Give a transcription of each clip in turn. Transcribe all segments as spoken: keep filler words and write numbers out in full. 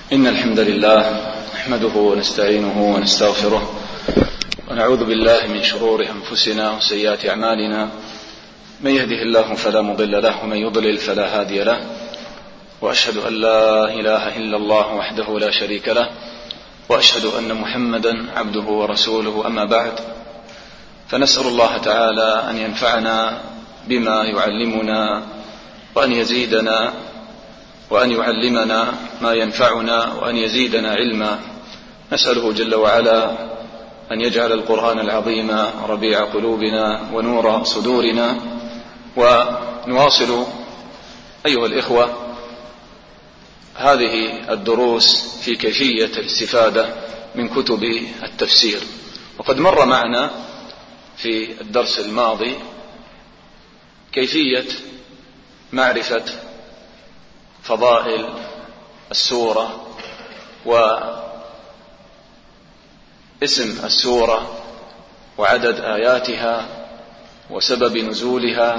إن الحمد لله نحمده ونستعينه ونستغفره ونعوذ بالله من شرور أنفسنا وسيئات أعمالنا. من يهده الله فلا مضل له ومن يضلل فلا هادي له، وأشهد أن لا إله إلا الله وحده لا شريك له، وأشهد أن محمدا عبده ورسوله. أما بعد، فنسأل الله تعالى أن ينفعنا بما يعلمنا وأن يزيدنا وأن يعلمنا ما ينفعنا وأن يزيدنا علما. نسأله جل وعلا أن يجعل القرآن العظيم ربيع قلوبنا ونور صدورنا. ونواصل أيها الإخوة هذه الدروس في كيفية الاستفادة من كتب التفسير. وقد مر معنا في الدرس الماضي كيفية معرفة فضائل السورة واسم السورة وعدد آياتها وسبب نزولها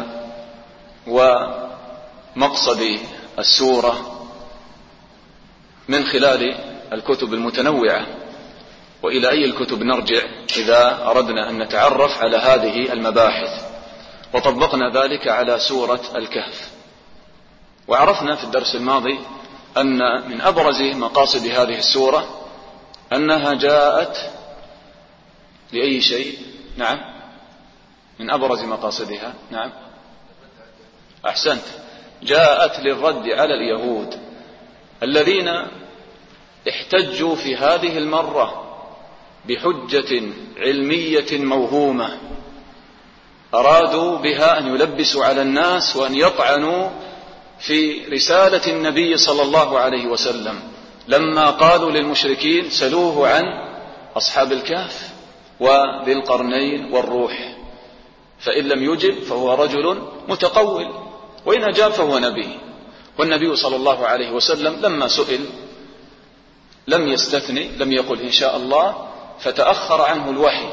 ومقصد السورة من خلال الكتب المتنوعة، وإلى أي الكتب نرجع إذا أردنا أن نتعرف على هذه المباحث. وطبقنا ذلك على سورة الكهف، وعرفنا في الدرس الماضي أن من أبرز مقاصد هذه السورة أنها جاءت لأي شيء. نعم، من أبرز مقاصدها. نعم، أحسنت، جاءت للرد على اليهود الذين احتجوا في هذه المرة بحجة علمية موهومة أرادوا بها أن يلبسوا على الناس وأن يطعنوا في رسالة النبي صلى الله عليه وسلم، لما قالوا للمشركين سلوه عن أصحاب الكهف وذي القرنين والروح، فإن لم يجب فهو رجل متقول، وإن أجاب فهو نبي. والنبي صلى الله عليه وسلم لما سئل لم يستثني، لم يقل إن شاء الله، فتأخر عنه الوحي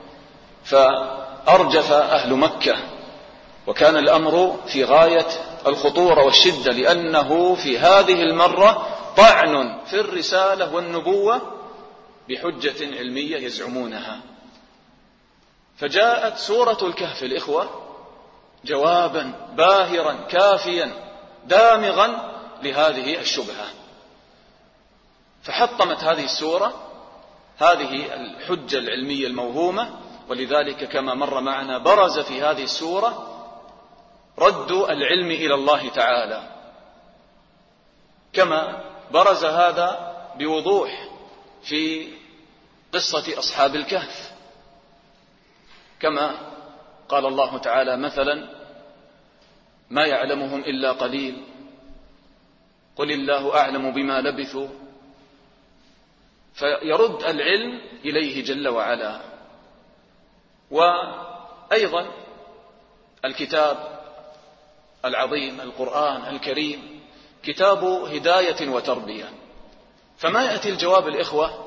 فأرجف أهل مكة، وكان الأمر في غاية الخطورة والشدة، لأنه في هذه المرة طعن في الرسالة والنبوة بحجة علمية يزعمونها. فجاءت سورة الكهف الإخوة جوابا باهرا كافيا دامغا لهذه الشبهة، فحطمت هذه السورة هذه الحجة العلمية الموهومة. ولذلك كما مر معنا برز في هذه السورة رد العلم إلى الله تعالى، كما برز هذا بوضوح في قصة أصحاب الكهف، كما قال الله تعالى مثلا ما يعلمهم إلا قليل قل الله أعلم بما لبثوا، فيرد العلم إليه جل وعلا. وأيضا الكتاب العظيم القرآن الكريم كتاب هداية وتربية، فما يأتي الجواب الإخوة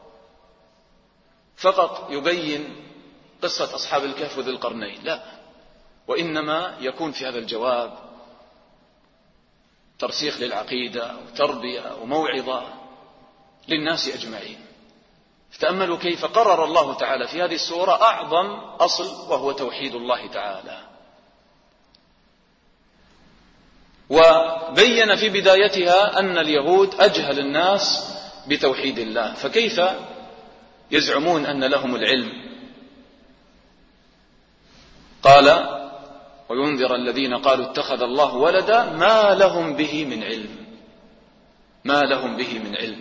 فقط يبين قصة أصحاب الكهف وذي القرنين، لا، وإنما يكون في هذا الجواب ترسيخ للعقيدة وتربية وموعظة للناس أجمعين. تأملوا كيف قرر الله تعالى في هذه السورة أعظم أصل، وهو توحيد الله تعالى، وبين في بدايتها أن اليهود أجهل الناس بتوحيد الله، فكيف يزعمون أن لهم العلم؟ قال وينذر الذين قالوا اتخذ الله ولدا ما لهم به من علم، ما لهم به من علم.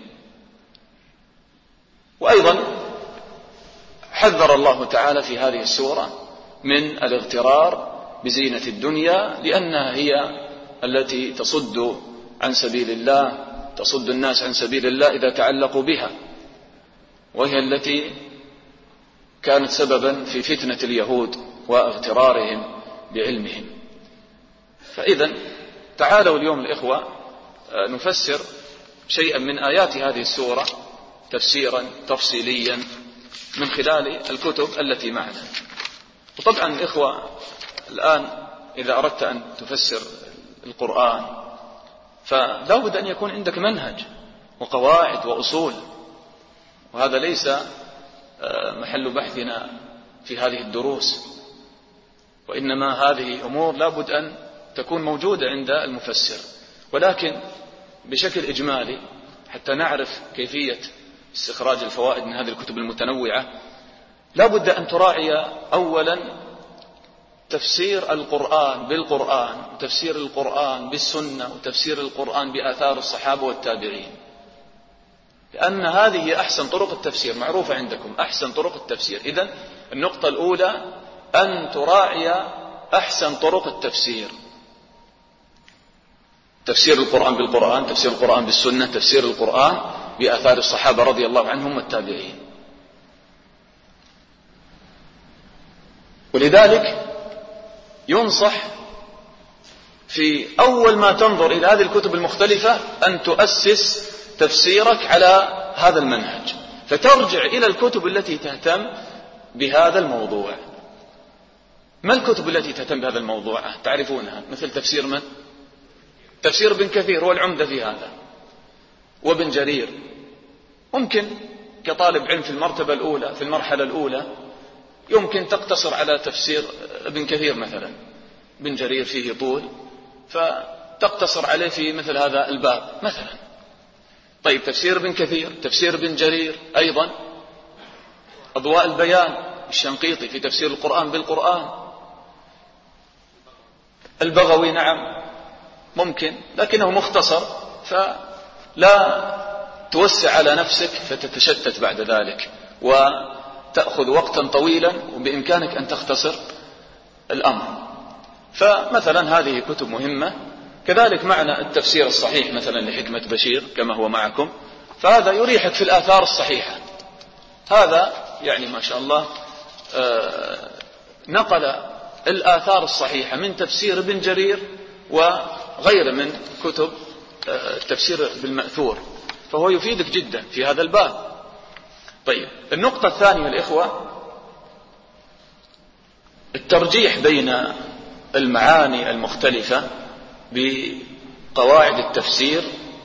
وأيضا حذر الله تعالى في هذه السورة من الاغترار بزينة الدنيا، لأنها هي التي تصد عن سبيل الله، تصد الناس عن سبيل الله إذا تعلقوا بها، وهي التي كانت سببا في فتنة اليهود واغترارهم بعلمهم. فإذا تعالوا اليوم الإخوة نفسر شيئا من آيات هذه السورة تفسيرا تفصيليا من خلال الكتب التي معنا. وطبعا الإخوة الآن إذا أردت أن تفسر القرآن فلا بد أن يكون عندك منهج، وقواعد وأصول، وهذا ليس محل بحثنا في هذه الدروس، وإنما هذه أمور لا بد أن تكون موجودة عند المفسر. ولكن بشكل إجمالي حتى نعرف كيفية استخراج الفوائد من هذه الكتب المتنوعة، لا بد أن تراعي أولا تفسير القرآن بالقرآن، وتفسير القرآن بالسنة، وتفسير القرآن بآثار الصحابة والتابعين، لأن هذه أحسن طرق التفسير، معروفة عندكم أحسن طرق التفسير. إذن النقطة الأولى أن تراعي أحسن طرق التفسير، تفسير القرآن بالقرآن، تفسير القرآن بالسنة، تفسير القرآن بآثار الصحابة رضي الله عنهم والتابعين. ولذلك ينصح في أول ما تنظر إلى هذه الكتب المختلفة أن تؤسس تفسيرك على هذا المنهج، فترجع إلى الكتب التي تهتم بهذا الموضوع. ما الكتب التي تهتم بهذا الموضوع؟ تعرفونها، مثل تفسير من؟ تفسير ابن كثير هو العمدة في هذا، وابن جرير. ممكن كطالب علم في المرتبة الأولى في المرحلة الأولى يمكن تقتصر على تفسير ابن كثير مثلا، ابن جرير فيه طول فتقتصر عليه في مثل هذا الباب مثلا. طيب تفسير ابن كثير، تفسير ابن جرير، أيضا أضواء البيان الشنقيطي في تفسير القرآن بالقرآن، البغوي نعم ممكن لكنه مختصر، فلا توسع على نفسك فتتشتت بعد ذلك وتأخذ وقتا طويلا، وبإمكانك أن تختصر الأمر. فمثلا هذه كتب مهمة. كذلك معنى التفسير الصحيح مثلا لحكمة بشير كما هو معكم، فهذا يريحك في الآثار الصحيحة. هذا يعني ما شاء الله نقل الآثار الصحيحة من تفسير ابن جرير وغيره من كتب التفسير بالمأثور، فهو يفيدك جدا في هذا الباب. طيب النقطة الثانية الإخوة، الترجيح بين المعاني المختلفة بقواعد التفسير،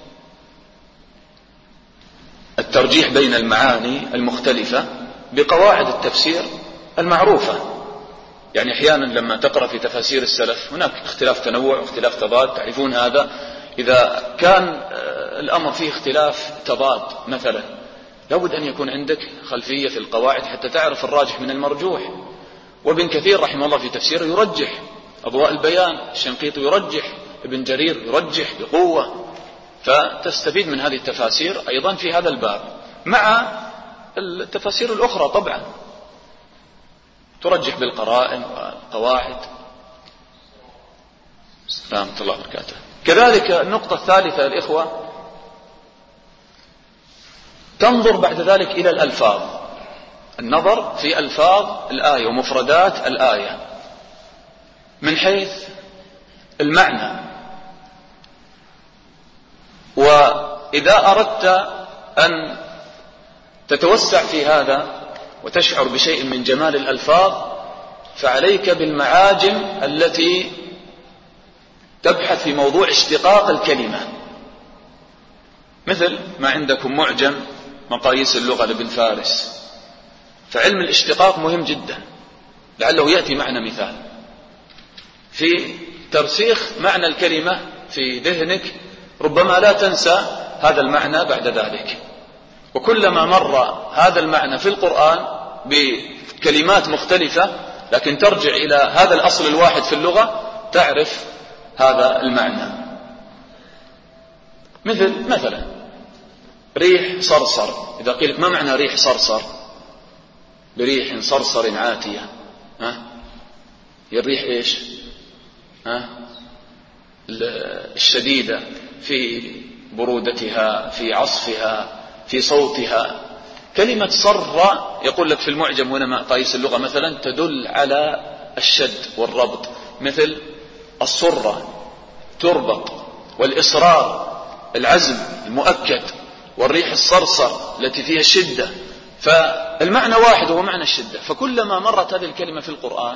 الترجيح بين المعاني المختلفة بقواعد التفسير المعروفة. يعني أحيانا لما تقرأ في تفاسير السلف هناك اختلاف تنوع واختلاف تضاد، تعرفون هذا. إذا كان الأمر فيه اختلاف تضاد مثلا، لابد أن يكون عندك خلفية في القواعد حتى تعرف الراجح من المرجوح. وابن كثير رحمه الله في تفسيره يرجح، أضواء البيان الشنقيطي يرجح، ابن جرير يرجح بقوة، فتستفيد من هذه التفاسير أيضا في هذا الباب، مع التفاسير الأخرى طبعا ترجح بالقرائن والقواعد. ورحمة الله وبركاته. كذلك النقطة الثالثة الإخوة، تنظر بعد ذلك إلى الألفاظ، النظر في ألفاظ الآية ومفردات الآية من حيث المعنى. وإذا أردت أن تتوسع في هذا وتشعر بشيء من جمال الألفاظ، فعليك بالمعاجم التي تبحث في موضوع اشتقاق الكلمة، مثل ما عندكم معجم مقاييس اللغة لابن فارس. فعلم الاشتقاق مهم جدا، لعله يأتي معنا مثال في ترسيخ معنى الكلمة في ذهنك، ربما لا تنسى هذا المعنى بعد ذلك. وكلما مر هذا المعنى في القرآن بكلمات مختلفة لكن ترجع إلى هذا الأصل الواحد في اللغة، تعرف هذا المعنى. مثل مثلا ريح صرصر، إذا قيلت ما معنى ريح صرصر؟ بريح صرصر عاتية، ها؟ هي الريح إيش؟ ها؟ الشديدة في برودتها، في عصفها، في صوتها. كلمة صر يقول لك في المعجم هنا مقاييس اللغة مثلا تدل على الشد والربط، مثل الصرة تربط، والإصرار العزم المؤكد، والريح الصرصر التي فيها الشدة. فالمعنى واحد هو معنى الشدة. فكلما مرت هذه الكلمة في القرآن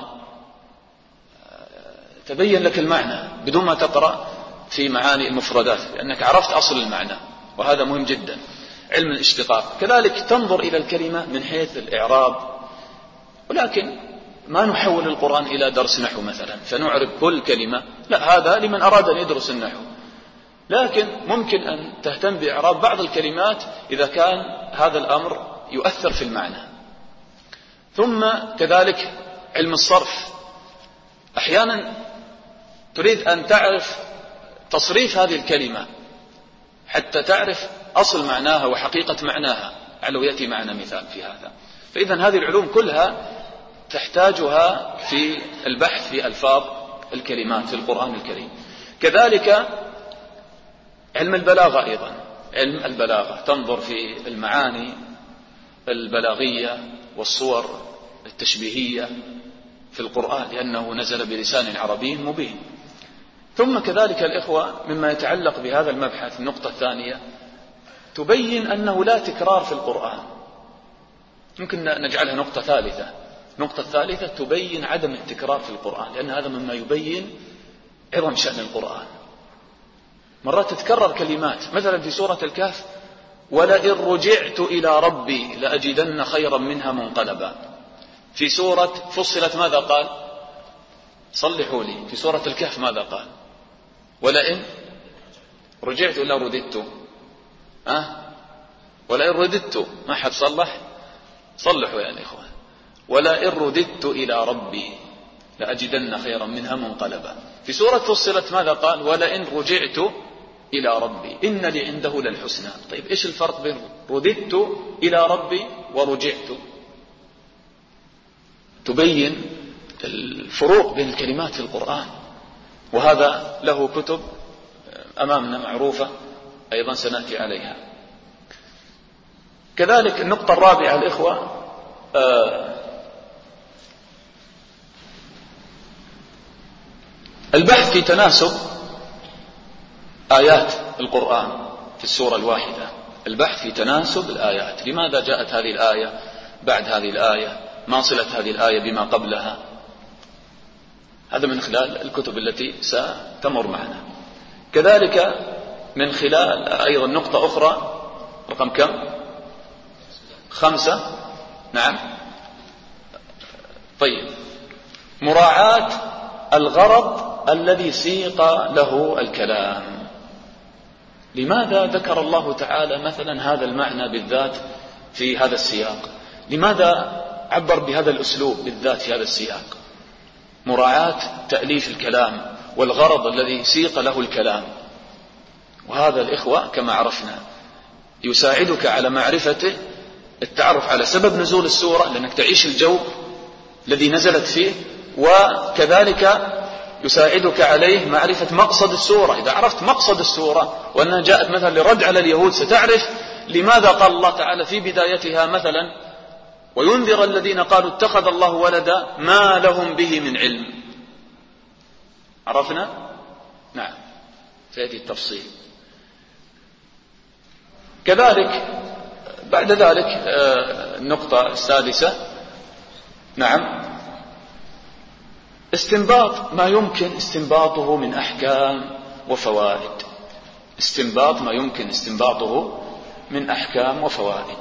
تبين لك المعنى بدون ما تقرأ في معاني المفردات، لأنك عرفت أصل المعنى. وهذا مهم جدا. علم الاشتقاق كذلك تنظر إلى الكلمة من حيث الإعراب، ولكن ما نحول القرآن إلى درس نحو مثلا فنعرب كل كلمة، لا، هذا لمن أراد أن يدرس النحو. لكن ممكن أن تهتم بإعراب بعض الكلمات إذا كان هذا الأمر يؤثر في المعنى. ثم كذلك علم الصرف، أحيانا تريد أن تعرف تصريف هذه الكلمة حتى تعرف أصل معناها وحقيقة معناها، لعله يأتي معنا مثال في هذا. فإذا هذه العلوم كلها تحتاجها في البحث في ألفاظ الكلمات في القرآن الكريم. كذلك علم البلاغة أيضا، علم البلاغة تنظر في المعاني البلاغية والصور التشبيهية في القرآن لأنه نزل بلسان عربي مبين. ثم كذلك الإخوة مما يتعلق بهذا المبحث النقطة الثانية تبين أنه لا تكرار في القرآن. يمكن نجعلها نقطة ثالثة. نقطة ثالثة تبين عدم التكرار في القرآن، لأن هذا مما يبين عظم شأن القرآن. مرات تتكرر كلمات، مثلا في سورة الكهف ولئن رجعت إلى ربي لأجدن خيرا منها منقلبا. في سورة فصلت ماذا قال؟ صلحوا لي. في سورة الكهف ماذا قال؟ ولئن رجعت إلى رددت. أه؟ ولئن رددت، ما حد صلح؟ صلحوا يا إخوان. ولئن رددت إلى ربي لأجدن خيرا منها منقلبا. في سورة فصلت ماذا قال؟ ولئن رجعت إلى ربي إن لي عنده للحسنى. طيب إيش الفرق بين رددت إلى ربي ورجعت؟ تبين الفروق بين الكلمات في القرآن، وهذا له كتب أمامنا معروفة أيضا سنأتي عليها. كذلك النقطة الرابعة الإخوة آه البحث في تناسب آيات القرآن في السورة الواحدة. البحث في تناسب الآيات، لماذا جاءت هذه الآية بعد هذه الآية؟ ما صلة هذه الآية بما قبلها؟ هذا من خلال الكتب التي ستمر معنا. كذلك من خلال أيضا نقطة أخرى رقم كم؟ خمسة. نعم. طيب، مراعاة الغرض الذي سيق له الكلام. لماذا ذكر الله تعالى مثلا هذا المعنى بالذات في هذا السياق؟ لماذا عبر بهذا الأسلوب بالذات في هذا السياق؟ مراعاة تأليف الكلام والغرض الذي سيق له الكلام. وهذا الإخوة كما عرفنا يساعدك على معرفة التعرف على سبب نزول السورة، لأنك تعيش الجو الذي نزلت فيه، وكذلك يساعدك عليه معرفة مقصد السورة. إذا عرفت مقصد السورة وأنها جاءت مثلا لرد على اليهود ستعرف لماذا قال الله تعالى في بدايتها مثلا وينذر الذين قالوا اتخذ الله ولدا ما لهم به من علم. عرفنا؟ نعم، سيأتي التفصيل. كذلك بعد ذلك النقطة السادسة، نعم، استنباط ما يمكن استنباطه من أحكام وفوائد. استنباط ما يمكن استنباطه من أحكام وفوائد.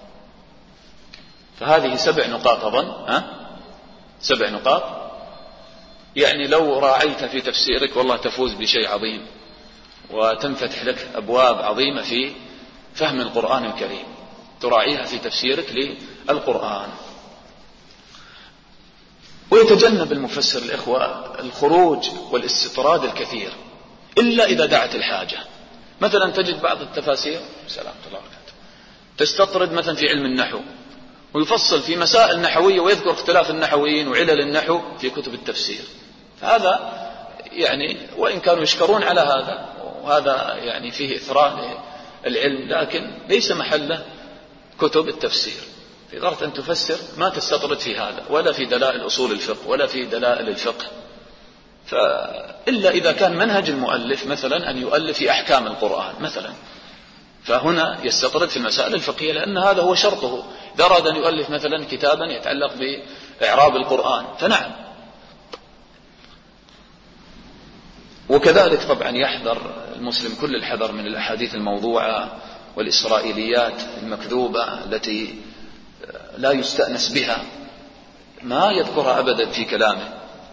فهذه سبع نقاط أظن، ها؟ سبع نقاط، يعني لو راعيت في تفسيرك والله تفوز بشيء عظيم وتنفتح لك أبواب عظيمة في فهم القرآن الكريم، تراعيها في تفسيرك للقرآن. ويتجنب المفسر الإخوة الخروج والاستطراد الكثير إلا إذا دعت الحاجة. مثلا تجد بعض التفاسير سلام الله عليكم تستطرد مثلا في علم النحو ويفصل في مسائل نحوية ويذكر اختلاف النحويين وعلل النحو في كتب التفسير. فهذا يعني وإن كانوا يشكرون على هذا، وهذا يعني فيه إثراء العلم، لكن ليس محله كتب التفسير. في أردت أن تفسر ما تستطرد في هذا ولا في دلائل أصول الفقه ولا في دلائل الفقه. فإلا إذا كان منهج المؤلف مثلا أن يؤلف في أحكام القرآن مثلا، فهنا يستطرد في المسائل الفقهية لأن هذا هو شرطه. إذا أراد أن يؤلف مثلا كتابا يتعلق بإعراب القرآن فنعم. وكذلك طبعا يحذر المسلم كل الحذر من الأحاديث الموضوعة والإسرائيليات المكذوبة التي لا يستأنس بها ما يذكرها أبدا في كلامه.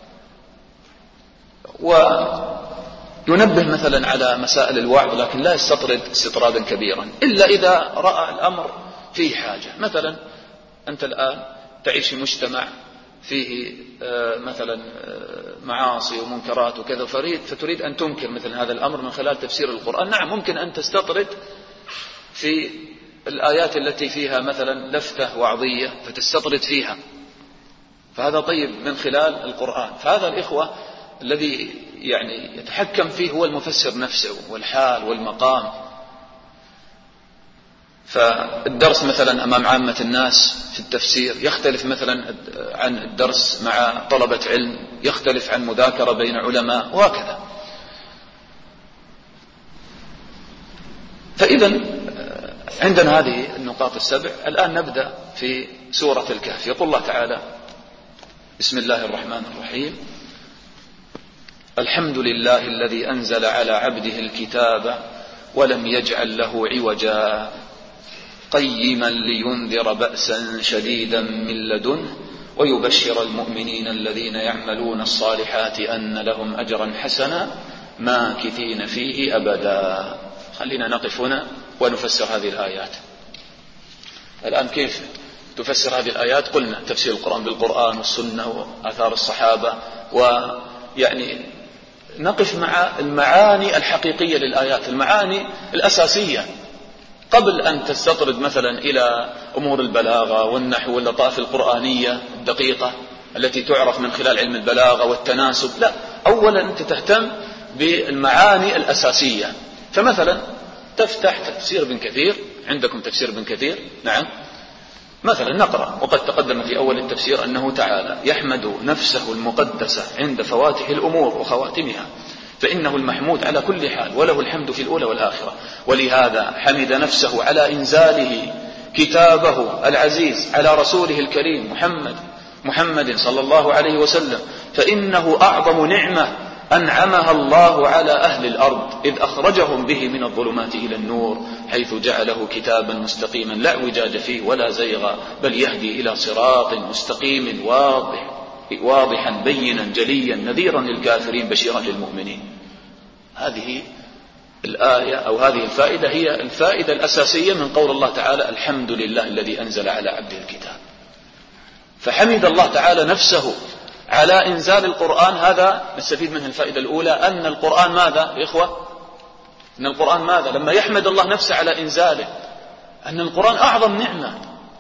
وينبه مثلا على مسائل الوعظ لكن لا يستطرد استطرادا كبيرا إلا إذا رأى الأمر فيه حاجة. مثلا أنت الآن تعيش في مجتمع فيه مثلا معاصي ومنكرات وكذا فتريد أن تنكر مثل هذا الأمر من خلال تفسير القرآن. نعم ممكن أن تستطرد في الآيات التي فيها مثلا لفتة وعظية فتستطرد فيها، فهذا طيب من خلال القرآن. فهذا الإخوة الذي يعني يتحكم فيه هو المفسر نفسه والحال والمقام. فالدرس مثلا أمام عامة الناس في التفسير يختلف مثلا عن الدرس مع طلبة علم، يختلف عن مذاكرة بين علماء وهكذا. فإذا عندنا هذه النقاط السبع. الآن نبدأ في سورة الكهف. يقول الله تعالى: بسم الله الرحمن الرحيم: الحمد لله الذي أنزل على عبده الكتاب ولم يجعل له عوجا قيما لينذر بأسا شديدا من لدنه ويبشر المؤمنين الذين يعملون الصالحات أن لهم أجرا حسنا ماكثين فيه أبدا. خلينا نقف هنا ونفسر هذه الآيات. الآن كيف تفسر هذه الآيات؟ قلنا تفسير القرآن بالقرآن والسنة وآثار الصحابة، ويعني نقف مع المعاني الحقيقية للآيات، المعاني الأساسية، قبل أن تستطرد مثلا إلى أمور البلاغة والنحو واللطائف القرآنية الدقيقة التي تعرف من خلال علم البلاغة والتناسب. لا، أولا أنت تهتم بالمعاني الأساسية. فمثلا تفتح تفسير ابن كثير، عندكم تفسير ابن كثير؟ نعم. مثلا نقرأ: وقد تقدم في أول التفسير أنه تعالى يحمد نفسه المقدسة عند فواتح الأمور وخواتمها، فإنه المحمود على كل حال وله الحمد في الأولى والآخرة، ولهذا حمد نفسه على إنزاله كتابه العزيز على رسوله الكريم محمد محمد صلى الله عليه وسلم، فإنه أعظم نعمة أنعمها الله على أهل الأرض إذ أخرجهم به من الظلمات إلى النور، حيث جعله كتابا مستقيما لا اعوجاج فيه ولا زيغ، بل يهدي إلى صراط مستقيم واضح واضحا بينا جليا نذيرا للكافرين بشيرا للمؤمنين. هذه الآية أو هذه الفائدة هي الفائدة الأساسية من قول الله تعالى: الحمد لله الذي أنزل على عبده الكتاب. فحمد الله تعالى نفسه على إنزال القرآن. هذا نستفيد منه الفائدة الأولى، أن القرآن ماذا يا إخوة؟ أن القرآن ماذا؟ لما يحمد الله نفسه على إنزاله أن القرآن أعظم نعمة،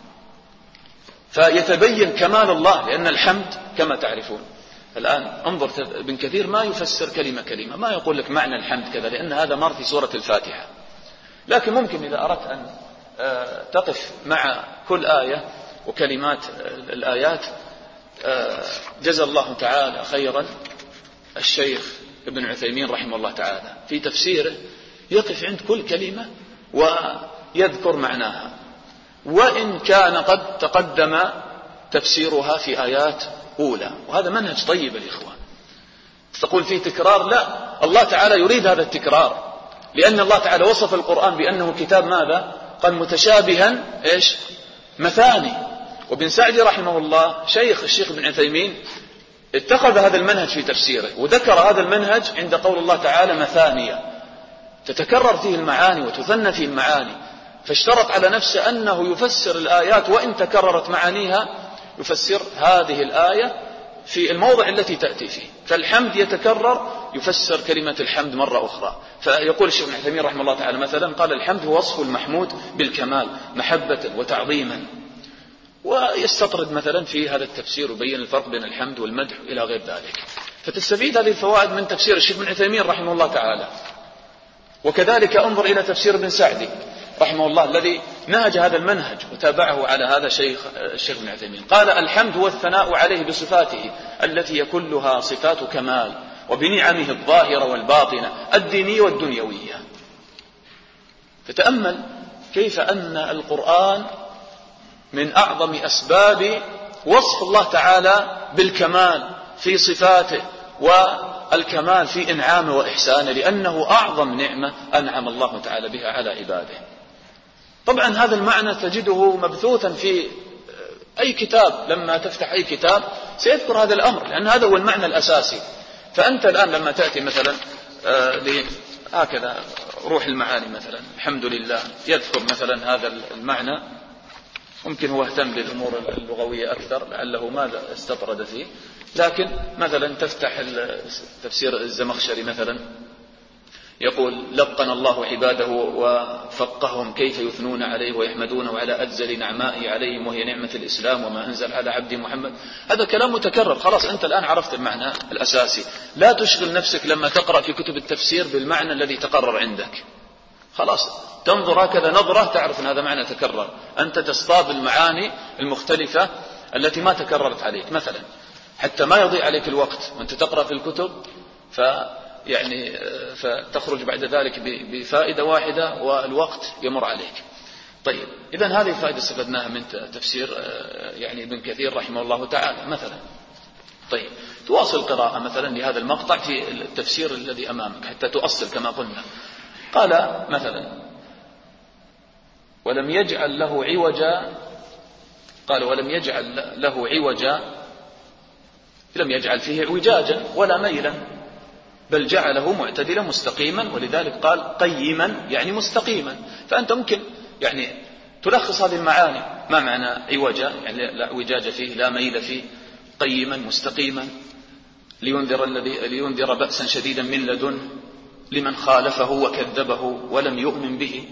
فيتبين كمال الله، لأن الحمد كما تعرفون. الآن انظر ابن كثير ما يفسر كلمة كلمة، ما يقول لك معنى الحمد كذا، لأن هذا مر في سورة الفاتحة. لكن ممكن إذا أردت أن تقف مع كل آية وكلمات الآيات، جزى الله تعالى خيرا الشيخ ابن عثيمين رحمه الله تعالى في تفسيره يقف عند كل كلمة ويذكر معناها، وإن كان قد تقدم تفسيرها في آيات أولى. وهذا منهج طيب الإخوة. تقول فيه تكرار؟ لا، الله تعالى يريد هذا التكرار، لأن الله تعالى وصف القرآن بأنه كتاب ماذا؟ قال متشابها إيش؟ مثاني. وابن سعدي رحمه الله شيخ الشيخ ابن عثيمين اتخذ هذا المنهج في تفسيره، وذكر هذا المنهج عند قول الله تعالى مثانية، تتكرر فيه المعاني وتثنى فيه المعاني. فاشترط على نفسه أنه يفسر الآيات وإن تكررت معانيها، يفسر هذه الآية في الموضع التي تأتي فيه. فالحمد يتكرر، يفسر كلمة الحمد مرة أخرى. فيقول الشيخ ابن عثيمين رحمه الله تعالى مثلا، قال: الحمد هو وصف المحمود بالكمال محبة وتعظيما. ويستطرد مثلا في هذا التفسير ويبين الفرق بين الحمد والمدح إلى غير ذلك. فتستفيد هذه الفوائد من تفسير الشيخ ابن عثيمين رحمه الله تعالى. وكذلك انظر إلى تفسير ابن سعدي رحمه الله الذي نهج هذا المنهج وتابعه على هذا الشيخ الشيخ ابن عثيمين. قال: الحمد هو الثناء عليه بصفاته التي هي كلها صفات كمال، وبنعمه الظاهرة والباطنة الدينية والدنيوية. فتأمل كيف أن القرآن من أعظم أسباب وصف الله تعالى بالكمال في صفاته والكمال في إنعامه وإحسانه، لأنه أعظم نعمة أنعم الله تعالى بها على عباده. طبعا هذا المعنى تجده مبثوثا في أي كتاب، لما تفتح أي كتاب سيذكر هذا الأمر، لأن هذا هو المعنى الأساسي. فأنت الآن لما تأتي مثلا هكذا روح المعاني مثلا الحمد لله يذكر مثلا هذا المعنى، ممكن هو اهتم بالأمور اللغوية أكثر لعله ماذا استطرد فيه، لكن مثلا تفتح تفسير الزمخشري مثلا يقول لقن الله عباده وفقههم كيف يثنون عليه ويحمدونه على أجزل نعمائه عليهم وهي نعمة الإسلام وما أنزل على عبد محمد. هذا كلام متكرر، خلاص أنت الآن عرفت المعنى الأساسي. لا تشغل نفسك لما تقرأ في كتب التفسير بالمعنى الذي تقرر عندك، خلاص تنظر هكذا نظرة تعرف أن هذا معنى تكرر. أنت تصطاد المعاني المختلفة التي ما تكررت عليك مثلا، حتى ما يضيع عليك الوقت وأنت تقرأ في الكتب ف يعني فتخرج بعد ذلك بفائدة واحدة والوقت يمر عليك. طيب إذن هذه الفائدة استفدناها من تفسير يعني ابن كثير رحمه الله تعالى مثلا. طيب تواصل القراءة مثلا لهذا المقطع في التفسير الذي أمامك حتى تؤصل كما قلنا. قال مثلا ولم يجعل له عوجا، قال ولم يجعل له عوجا، لم يجعل فيه اعوجاجا ولا ميلا، بل جعله معتدلا مستقيما، ولذلك قال قيما يعني مستقيما. فأنت ممكن يعني تلخص هذه المعاني، ما معنى عوجا يعني لا اعوجاج فيه لا ميل فيه، قيما مستقيما، لينذر الذي لينذر بأسا شديدا من لدنه لمن خالفه وكذبه ولم يؤمن به.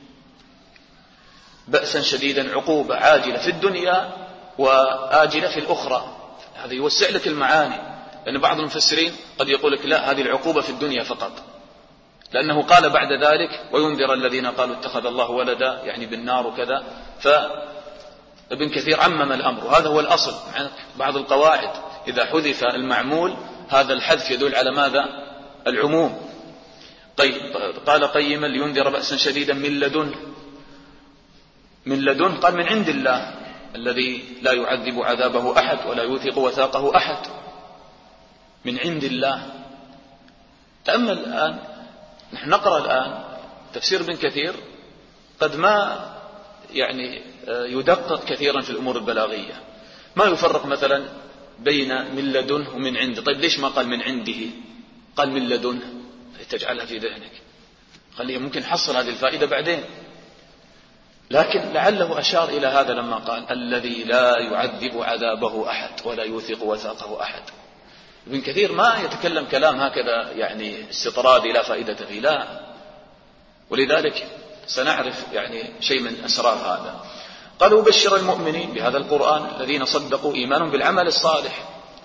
بأسا شديدا عقوبة عاجلة في الدنيا وآجلة في الأخرى. هذا يوسع لك المعاني، لأن بعض المفسرين قد يقول لك لا هذه العقوبة في الدنيا فقط، لأنه قال بعد ذلك وينذر الذين قالوا اتخذ الله ولدا يعني بالنار وكذا. فابن كثير عمم الأمر، وهذا هو الأصل. بعض القواعد إذا حذف المعمول هذا الحذف يدل على ماذا؟ العموم. طيب قال قيما لينذر بأسا شديدا من لدنه، من لدنه قال من عند الله الذي لا يعذب عذابه أحد ولا يوثق وثاقه أحد، من عند الله. تأمل الآن، نحن نقرأ الآن تفسير ابن كثير قد ما يعني يدقق كثيرا في الأمور البلاغية، ما يفرق مثلا بين من لدنه ومن عنده. طيب ليش ما قال من عنده، قال من لدنه تجعلها في ذهنك، خليه ممكن حصل هذه الفائدة بعدين. لكن لعله أشار إلى هذا لما قال الذي لا يعذب عذابه أحد ولا يوثق وثاقه أحد. ابن كثير ما يتكلم كلام هكذا يعني استطرادي لا فائدة فيه، لا. ولذلك سنعرف يعني شيء من أسرار هذا. قال وبشر المؤمنين بهذا القرآن الذين صدقوا إيمانهم بالعمل الصالح،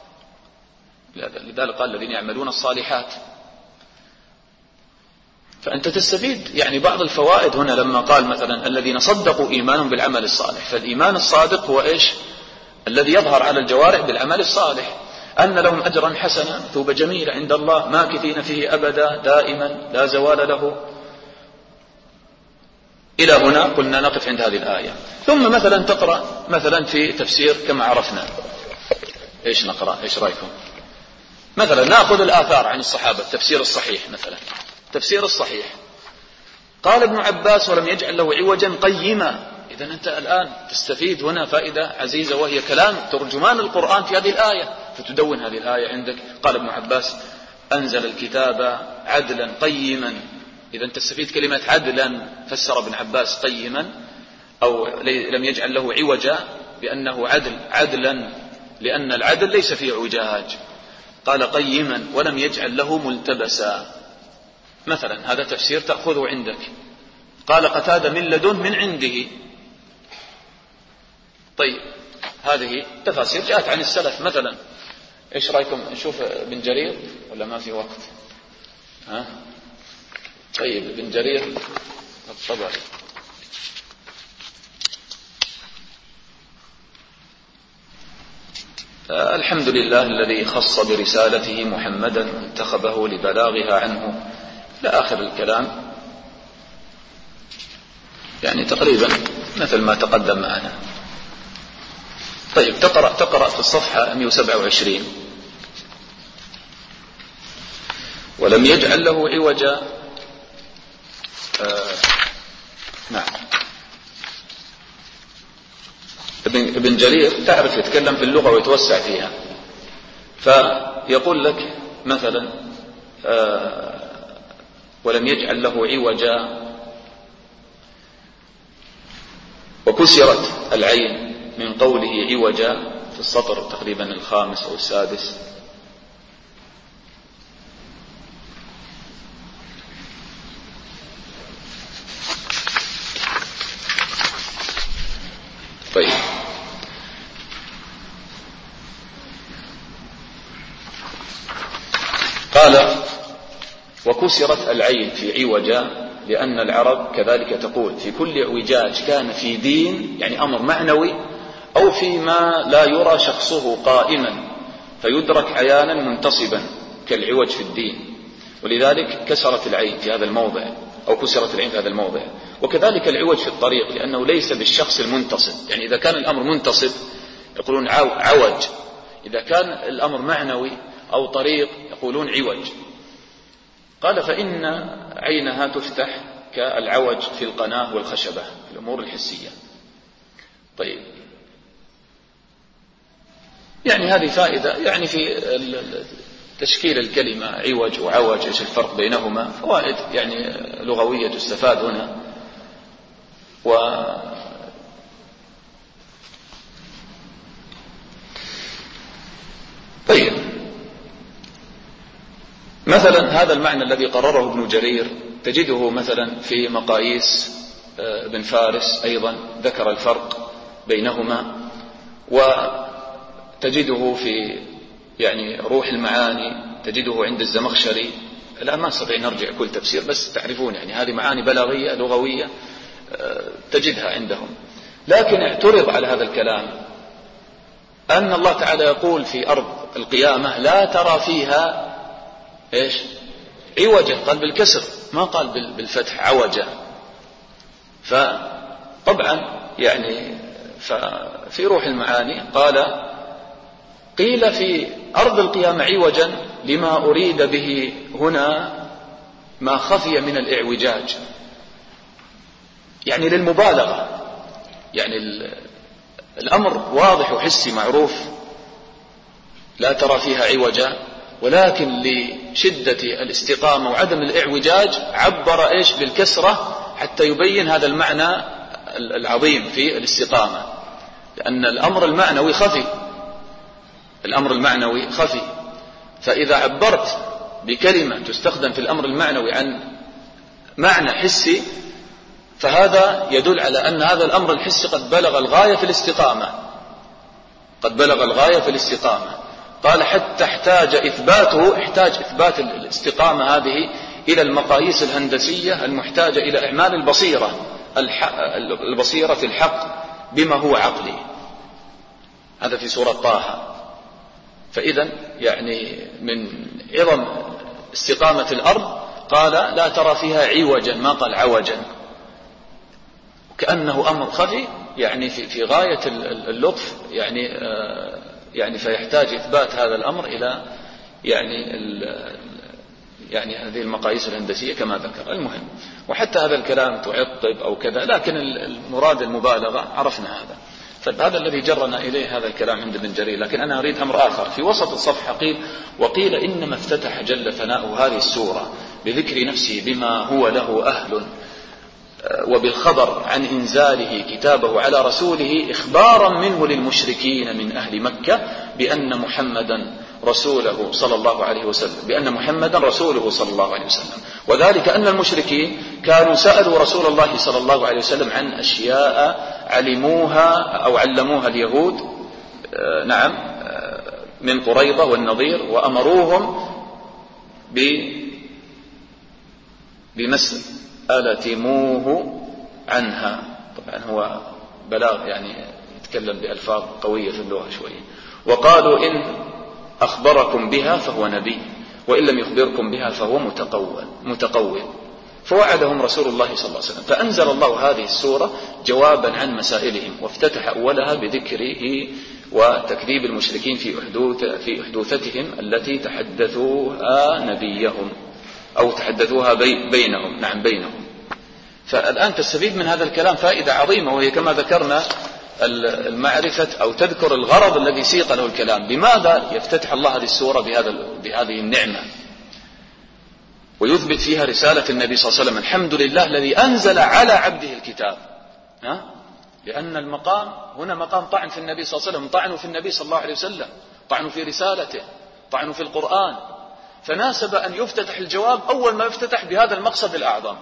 لذلك قال الذين يعملون الصالحات. فأنت تستفيد يعني بعض الفوائد هنا لما قال مثلا الذين صدقوا إيمانهم بالعمل الصالح. فالإيمان الصادق هو إيش؟ الذي يظهر على الجوارح بالعمل الصالح، أن لهم أجرا حسنا ثوب جميل عند الله ماكثين فيه أبدا دائما لا زوال له. إلى هنا قلنا نقف عند هذه الآية. ثم مثلا تقرأ مثلا في تفسير كما عرفنا، إيش نقرأ؟ إيش رأيكم؟ مثلا نأخذ الآثار عن الصحابة، التفسير الصحيح مثلا، تفسير الصحيح قال ابن عباس ولم يجعل له عوجا قيما. إذا أنت الآن تستفيد هنا فائدة عزيزة، وهي كلام ترجمان القرآن في هذه الآية، فتدون هذه الآية عندك. قال ابن عباس أنزل الكتاب عدلا قيما. إذا تستفيد كلمة عدلا، فسر ابن عباس قيما أو لم يجعل له عوجا بأنه عدل، عدلا لأن العدل ليس فيه اعوجاج. قال قيما ولم يجعل له ملتبسا مثلا، هذا تفسير تأخذه عندك. قال قتادة من لدن من عنده. طيب هذه تفاسير جاءت عن السلف مثلا. ايش رايكم نشوف ابن جرير ولا ما في وقت؟ ها طيب ابن جرير الطبري الحمد لله الذي خص برسالته محمدا انتخبه لبلاغها عنه إلى آخر الكلام، يعني تقريبا مثل ما تقدم معنا. طيب تقرأ تقرأ في الصفحة مئة وسبعة وعشرين ولم يجعل له عوجا. آه نعم ابن جرير تعرف يتكلم في اللغة ويتوسع فيها، فيقول لك مثلا آه ولم يجعل له عوجا، وكسرت العين من قوله عوجا في السطر تقريبا الخامس أو السادس. طيب قال وكسرت العين في عوجا لأن العرب كذلك تقول في كل اعوجاج كان في دين، يعني أمر معنوي، أو فيما لا يرى شخصه قائما فيدرك عيانا منتصبا كالعوج في الدين، ولذلك كسرت العين في هذا الموضع أو كسرت العين في هذا الموضع. وكذلك العوج في الطريق لأنه ليس بالشخص المنتصب، يعني إذا كان الأمر منتصب يقولون عوج، إذا كان الأمر معنوي أو طريق يقولون عوج. قال فإن عينها تفتح كالعوج في القناة والخشبة في الأمور الحسية. طيب يعني هذه فائدة يعني في تشكيل الكلمة عوج وعوج ايش الفرق بينهما، فوائد يعني لغوية تستفاد هنا. و طيب مثلا هذا المعنى الذي قرره ابن جرير تجده مثلا في مقاييس ابن فارس أيضا ذكر الفرق بينهما، وتجده في يعني روح المعاني تجده عند الزمخشري. الآن ما نستطيع نرجع كل تفسير بس تعرفون يعني هذه معاني بلاغية لغوية تجدها عندهم. لكن اعترض على هذا الكلام أن الله تعالى يقول في أرض القيامة لا ترى فيها إيش عوجا، قال بالكسر ما قال بالفتح عوجا. فطبعا يعني ففي روح المعاني قال قيل في أرض القيامة عوجا لما أريد به هنا ما خفي من الإعوجاج، يعني للمبالغة، يعني الأمر واضح وحسي معروف لا ترى فيها عوجا، ولكن لشدة الاستقامة وعدم الإعوجاج عبر إيش بالكسرة حتى يبين هذا المعنى العظيم في الاستقامة، لأن الأمر المعنوي خفي، الأمر المعنوي خفي. فإذا عبرت بكلمة تستخدم في الأمر المعنوي عن معنى حسي فهذا يدل على أن هذا الأمر الحسي قد بلغ الغاية في الاستقامة، قد بلغ الغاية في الاستقامة. قال حتى احتاج إثباته، احتاج إثبات الاستقامة هذه إلى المقاييس الهندسية المحتاجة إلى إعمال البصيرة البصيرة في الحق بما هو عقلي. هذا في سورة طه. فإذا يعني من عظم استقامة الأرض قال لا ترى فيها عوجا ما قال عوجا، كأنه أمر خفي يعني في في غاية اللطف، يعني آه يعني فيحتاج إثبات هذا الأمر إلى يعني يعني هذه المقاييس الهندسية كما ذكر. المهم وحتى هذا الكلام تعطب أو كذا، لكن المراد المبالغة عرفنا هذا. فهذا الذي جرنا إليه هذا الكلام عند ابن جرير. لكن أنا أريد أمر آخر. في وسط الصفحة قيل وقيل إنما افتتح جل ثناؤه هذه السورة بذكر نفسه بما هو له أهل وبالخبر عن إنزاله كتابه على رسوله إخبارا منه للمشركين من أهل مكة بأن محمدا رسوله صلى الله عليه وسلم بأن محمدا رسوله صلى الله عليه وسلم. وذلك أن المشركين كانوا سألوا رسول الله صلى الله عليه وسلم عن أشياء علموها أو علموها اليهود نعم من قريظة والنضير، وأمروهم بمسألتموه عنها. طبعا هو بلاغ يعني يتكلم بألفاظ قوية في اللغة شوية. وقالوا إن أخبركم بها فهو نبي وإن لم يخبركم بها فهو متقول متقول فوعدهم رسول الله صلى الله عليه وسلم. فأنزل الله هذه السورة جوابا عن مسائلهم، وافتتح أولها بذكره وتكذيب المشركين في أحدوث في أحدوثتهم التي تحدثوها نبيهم أو تحدثوها بي بينهم نعم بينهم. فالآن تستفيد من هذا الكلام فائدة عظيمة، وهي كما ذكرنا المعرفة أو تذكر الغرض الذي سيق له الكلام. بماذا يفتتح الله هذه السورة بهذا بهذه النعمة ويثبت فيها رسالة النبي صلى الله عليه وسلم؟ الحمد لله الذي أنزل على عبده الكتاب. ها؟ لأن المقام هنا مقام طعن في النبي صلى الله عليه وسلم، طعنوا في النبي صلى الله عليه وسلم، طعنوا في رسالته، طعنوا في القرآن، فناسب أن يفتتح الجواب أول ما يفتتح بهذا المقصد الأعظم،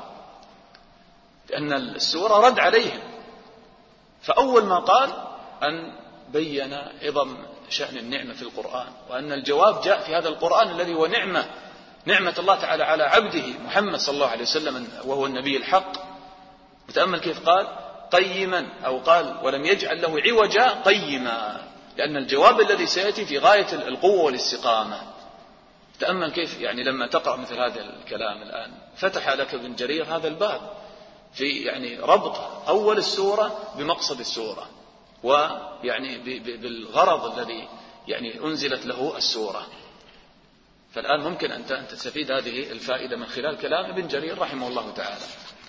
لأن السورة رد عليهم. فأول ما قال أن بين عظم شأن النعمة في القرآن، وأن الجواب جاء في هذا القرآن الذي هو نعمة نعمة الله تعالى على عبده محمد صلى الله عليه وسلم وهو النبي الحق. وتأمل كيف قال قيما، أو قال ولم يجعل له عوجا قيما، لأن الجواب الذي سيأتي في غاية القوة والاستقامة. تأمل كيف يعني لما تقرأ مثل هذا الكلام الآن فتح لك ابن جرير هذا الباب في يعني ربط أول السورة بمقصد السورة، ويعني بالغرض الذي يعني أنزلت له السورة. فالآن ممكن أن تستفيد هذه الفائدة من خلال كلام ابن جرير رحمه الله تعالى.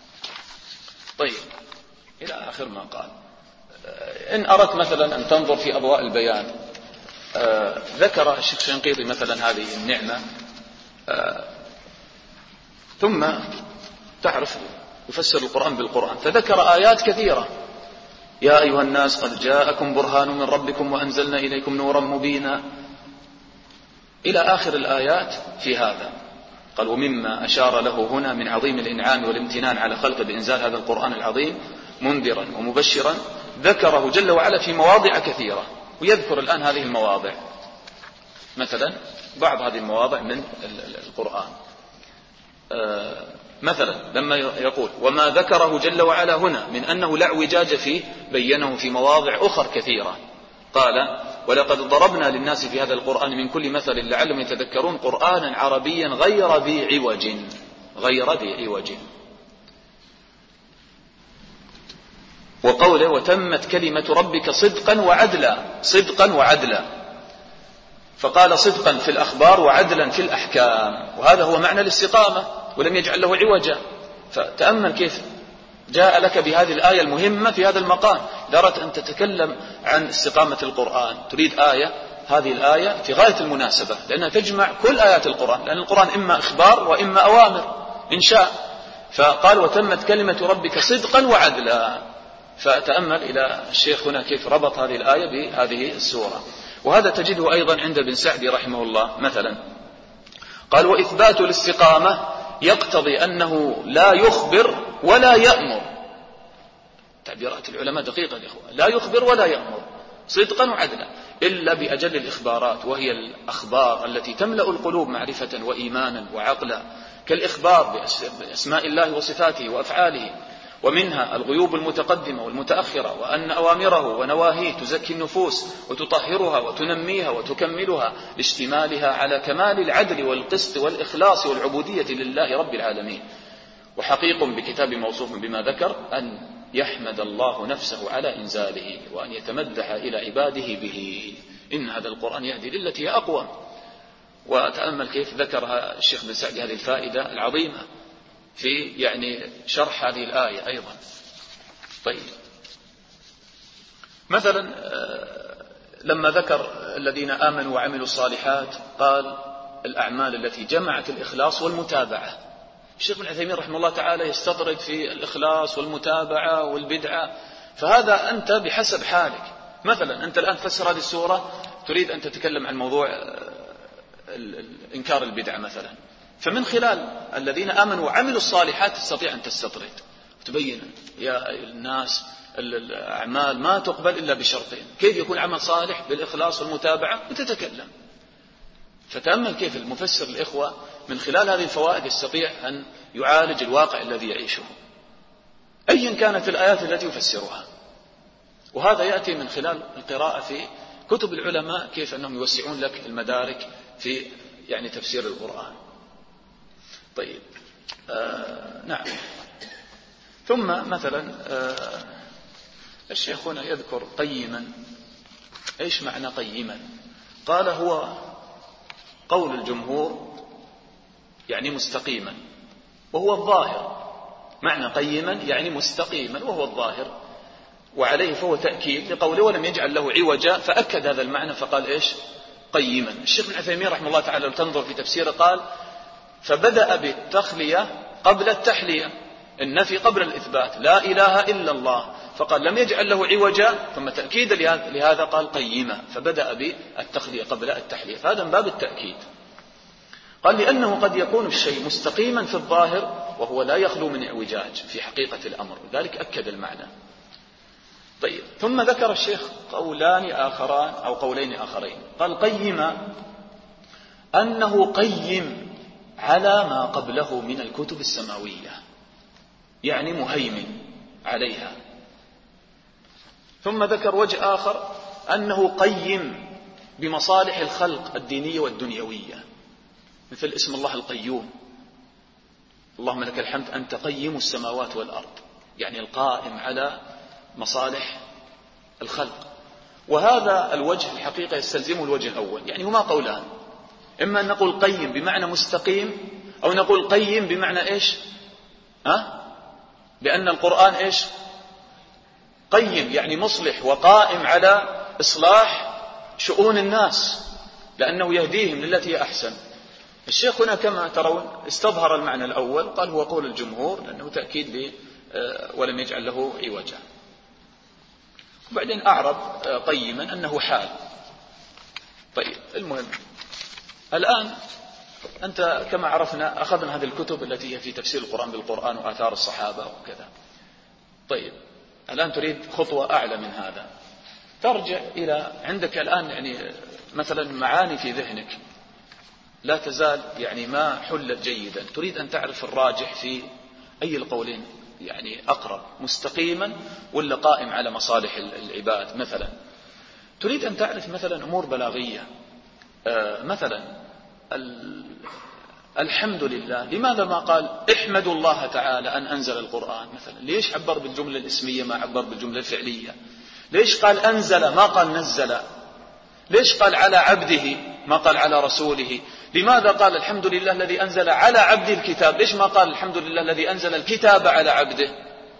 طيب، إلى آخر ما قال. إن أردت مثلا أن تنظر في أضواء البيان، آه ذكر الشيخ الشنقيطي مثلا هذه النعمة، آه ثم تعرف يفسر القرآن بالقرآن، فذكر آيات كثيرة: يا أيها الناس قد جاءكم برهان من ربكم وأنزلنا إليكم نورا مبينا، إلى آخر الآيات في هذا. قال: ومما أشار له هنا من عظيم الإنعام والامتنان على خلقه بإنزال هذا القرآن العظيم منذرا ومبشرا، ذكره جل وعلا في مواضع كثيرة، ويذكر الآن هذه المواضع. مثلا بعض هذه المواضع من القرآن، آه مثلا لما يقول: وما ذكره جل وعلا هنا من أنه لا اعوجاج فيه بينه في مواضع أخر كثيرة. قال: ولقد ضربنا للناس في هذا القرآن من كل مثل لعلهم يتذكرون قرآنا عربيا غير ذي عوج غير ذي عوج. وقوله: وتمت كلمة ربك صدقا وعدلا، صدقا وعدلا، فقال صدقا في الأخبار وعدلا في الأحكام، وهذا هو معنى الاستقامة، ولم يجعل له عوجا. فتأمل كيف جاء لك بهذه الآية المهمة في هذا المقام. إذا أردت أن تتكلم عن استقامة القرآن تريد آية، هذه الآية في غاية المناسبة، لأنها تجمع كل آيات القرآن، لأن القرآن إما إخبار وإما أوامر إنشاء. فقال: وتمت كلمة ربك صدقا وعدلا. فتأمل إلى الشيخ هنا كيف ربط هذه الآية بهذه السورة. وهذا تجده أيضا عند ابن سعدي رحمه الله مثلا. قال: وإثبات الاستقامة يقتضي أنه لا يخبر ولا يأمر. تعبيرات العلماء دقيقة يا إخوة، لا يخبر ولا يأمر صدقا وعدلا إلا بأجل الإخبارات، وهي الأخبار التي تملأ القلوب معرفة وإيمانا وعقلا، كالإخبار بأسماء الله وصفاته وأفعاله، ومنها الغيوب المتقدمة والمتأخرة، وأن أوامره ونواهيه تزكي النفوس وتطهرها وتنميها وتكملها لاشتمالها على كمال العدل والقسط والإخلاص والعبودية لله رب العالمين. وحقيق بكتاب موصوف بما ذكر أن يحمد الله نفسه على إنزاله، وأن يتمدح إلى عباده به. إن هذا القرآن يهدي للتي هي أقوى. وتأمل كيف ذكرها الشيخ بن سعدي هذه الفائدة العظيمة في يعني شرح هذه الآية أيضا. طيب، مثلا لما ذكر الذين آمنوا وعملوا الصالحات قال: الأعمال التي جمعت الإخلاص والمتابعة. الشيخ ابن عثيمين رحمه الله تعالى يستطرد في الإخلاص والمتابعة والبدعة، فهذا أنت بحسب حالك. مثلا أنت الآن تفسر هذه السورة تريد أن تتكلم عن موضوع إنكار البدعة مثلا، فمن خلال الذين آمنوا وعملوا الصالحات تستطيع أن تستطرد وتبين يا الناس الأعمال ما تقبل إلا بشرطين: كيف يكون عمل صالح بالإخلاص والمتابعة، وتتكلم. فتأمل كيف المفسر الإخوة من خلال هذه الفوائد يستطيع أن يعالج الواقع الذي يعيشه أيا كانت الآيات التي يفسرها. وهذا يأتي من خلال القراءة في كتب العلماء، كيف أنهم يوسعون لك المدارك في يعني تفسير القرآن. طيب، آه نعم. ثم مثلا آه الشيخ هنا يذكر قيما. ايش معنى قيما؟ قال: هو قول الجمهور يعني مستقيما، وهو الظاهر. معنى قيما يعني مستقيما وهو الظاهر. وعليه فهو تأكيد لقوله ولم يجعل له عوجا، فأكد هذا المعنى فقال إيش؟ قيما. الشيخ ابن عثيمين رحمه الله تعالى لو تنظر في تفسيره قال فبدأ بالتخلية قبل التحلية، النفي قبل الإثبات، لا إله إلا الله، فقال لم يجعل له عوجا، ثم تأكيد لهذا قال قيما، فبدأ بالتخلية قبل التحلية، فهذا من باب التأكيد. قال لأنه قد يكون الشيء مستقيما في الظاهر وهو لا يخلو من اعوجاج في حقيقة الأمر، وذلك أكد المعنى. طيب، ثم ذكر الشيخ قولان آخران أو قولين آخرين. قال قيما أنه قيم على ما قبله من الكتب السماوية، يعني مهيمن عليها. ثم ذكر وجه آخر أنه قيم بمصالح الخلق الدينية والدنيوية، مثل اسم الله القيوم، اللهم لك الحمد أنت قيم السماوات والأرض، يعني القائم على مصالح الخلق. وهذا الوجه الحقيقة يستلزمه الوجه الأول، يعني هما قولان، إما أن نقول قيم بمعنى مستقيم، أو نقول قيم بمعنى إيش؟ أه؟ بأن القرآن إيش؟ قيم، يعني مصلح وقائم على إصلاح شؤون الناس، لأنه يهديهم للتي هي أحسن. الشيخ هنا كما ترون استظهر المعنى الأول، قال هو قول الجمهور لأنه تأكيد لي ولم يجعل له عوجا. وبعدين أعرب قيما أنه حال. طيب، المهم الآن أنت كما عرفنا أخذنا هذه الكتب التي هي في تفسير القرآن بالقرآن وآثار الصحابة وكذا. طيب، الآن تريد خطوة أعلى من هذا، ترجع إلى عندك الآن يعني مثلا معاني في ذهنك لا تزال يعني ما حلت جيدا، تريد أن تعرف الراجح في أي القولين يعني أقرب، مستقيما ولا قائم على مصالح العباد. مثلا تريد أن تعرف مثلا أمور بلاغية، آه مثلا الحمد لله، لماذا ما قال احمدوا الله تعالى أن أنزل القرآن مثلا؟ ليش عبر بالجملة الاسمية ما عبر بالجملة الفعلية؟ ليش قال أنزل ما قال نزل؟ ليش قال على عبده ما قال على رسوله؟ لماذا قال الحمد لله الذي أنزل على عبده الكتاب؟ ليش ما قال الحمد لله الذي أنزل الكتاب على عبده؟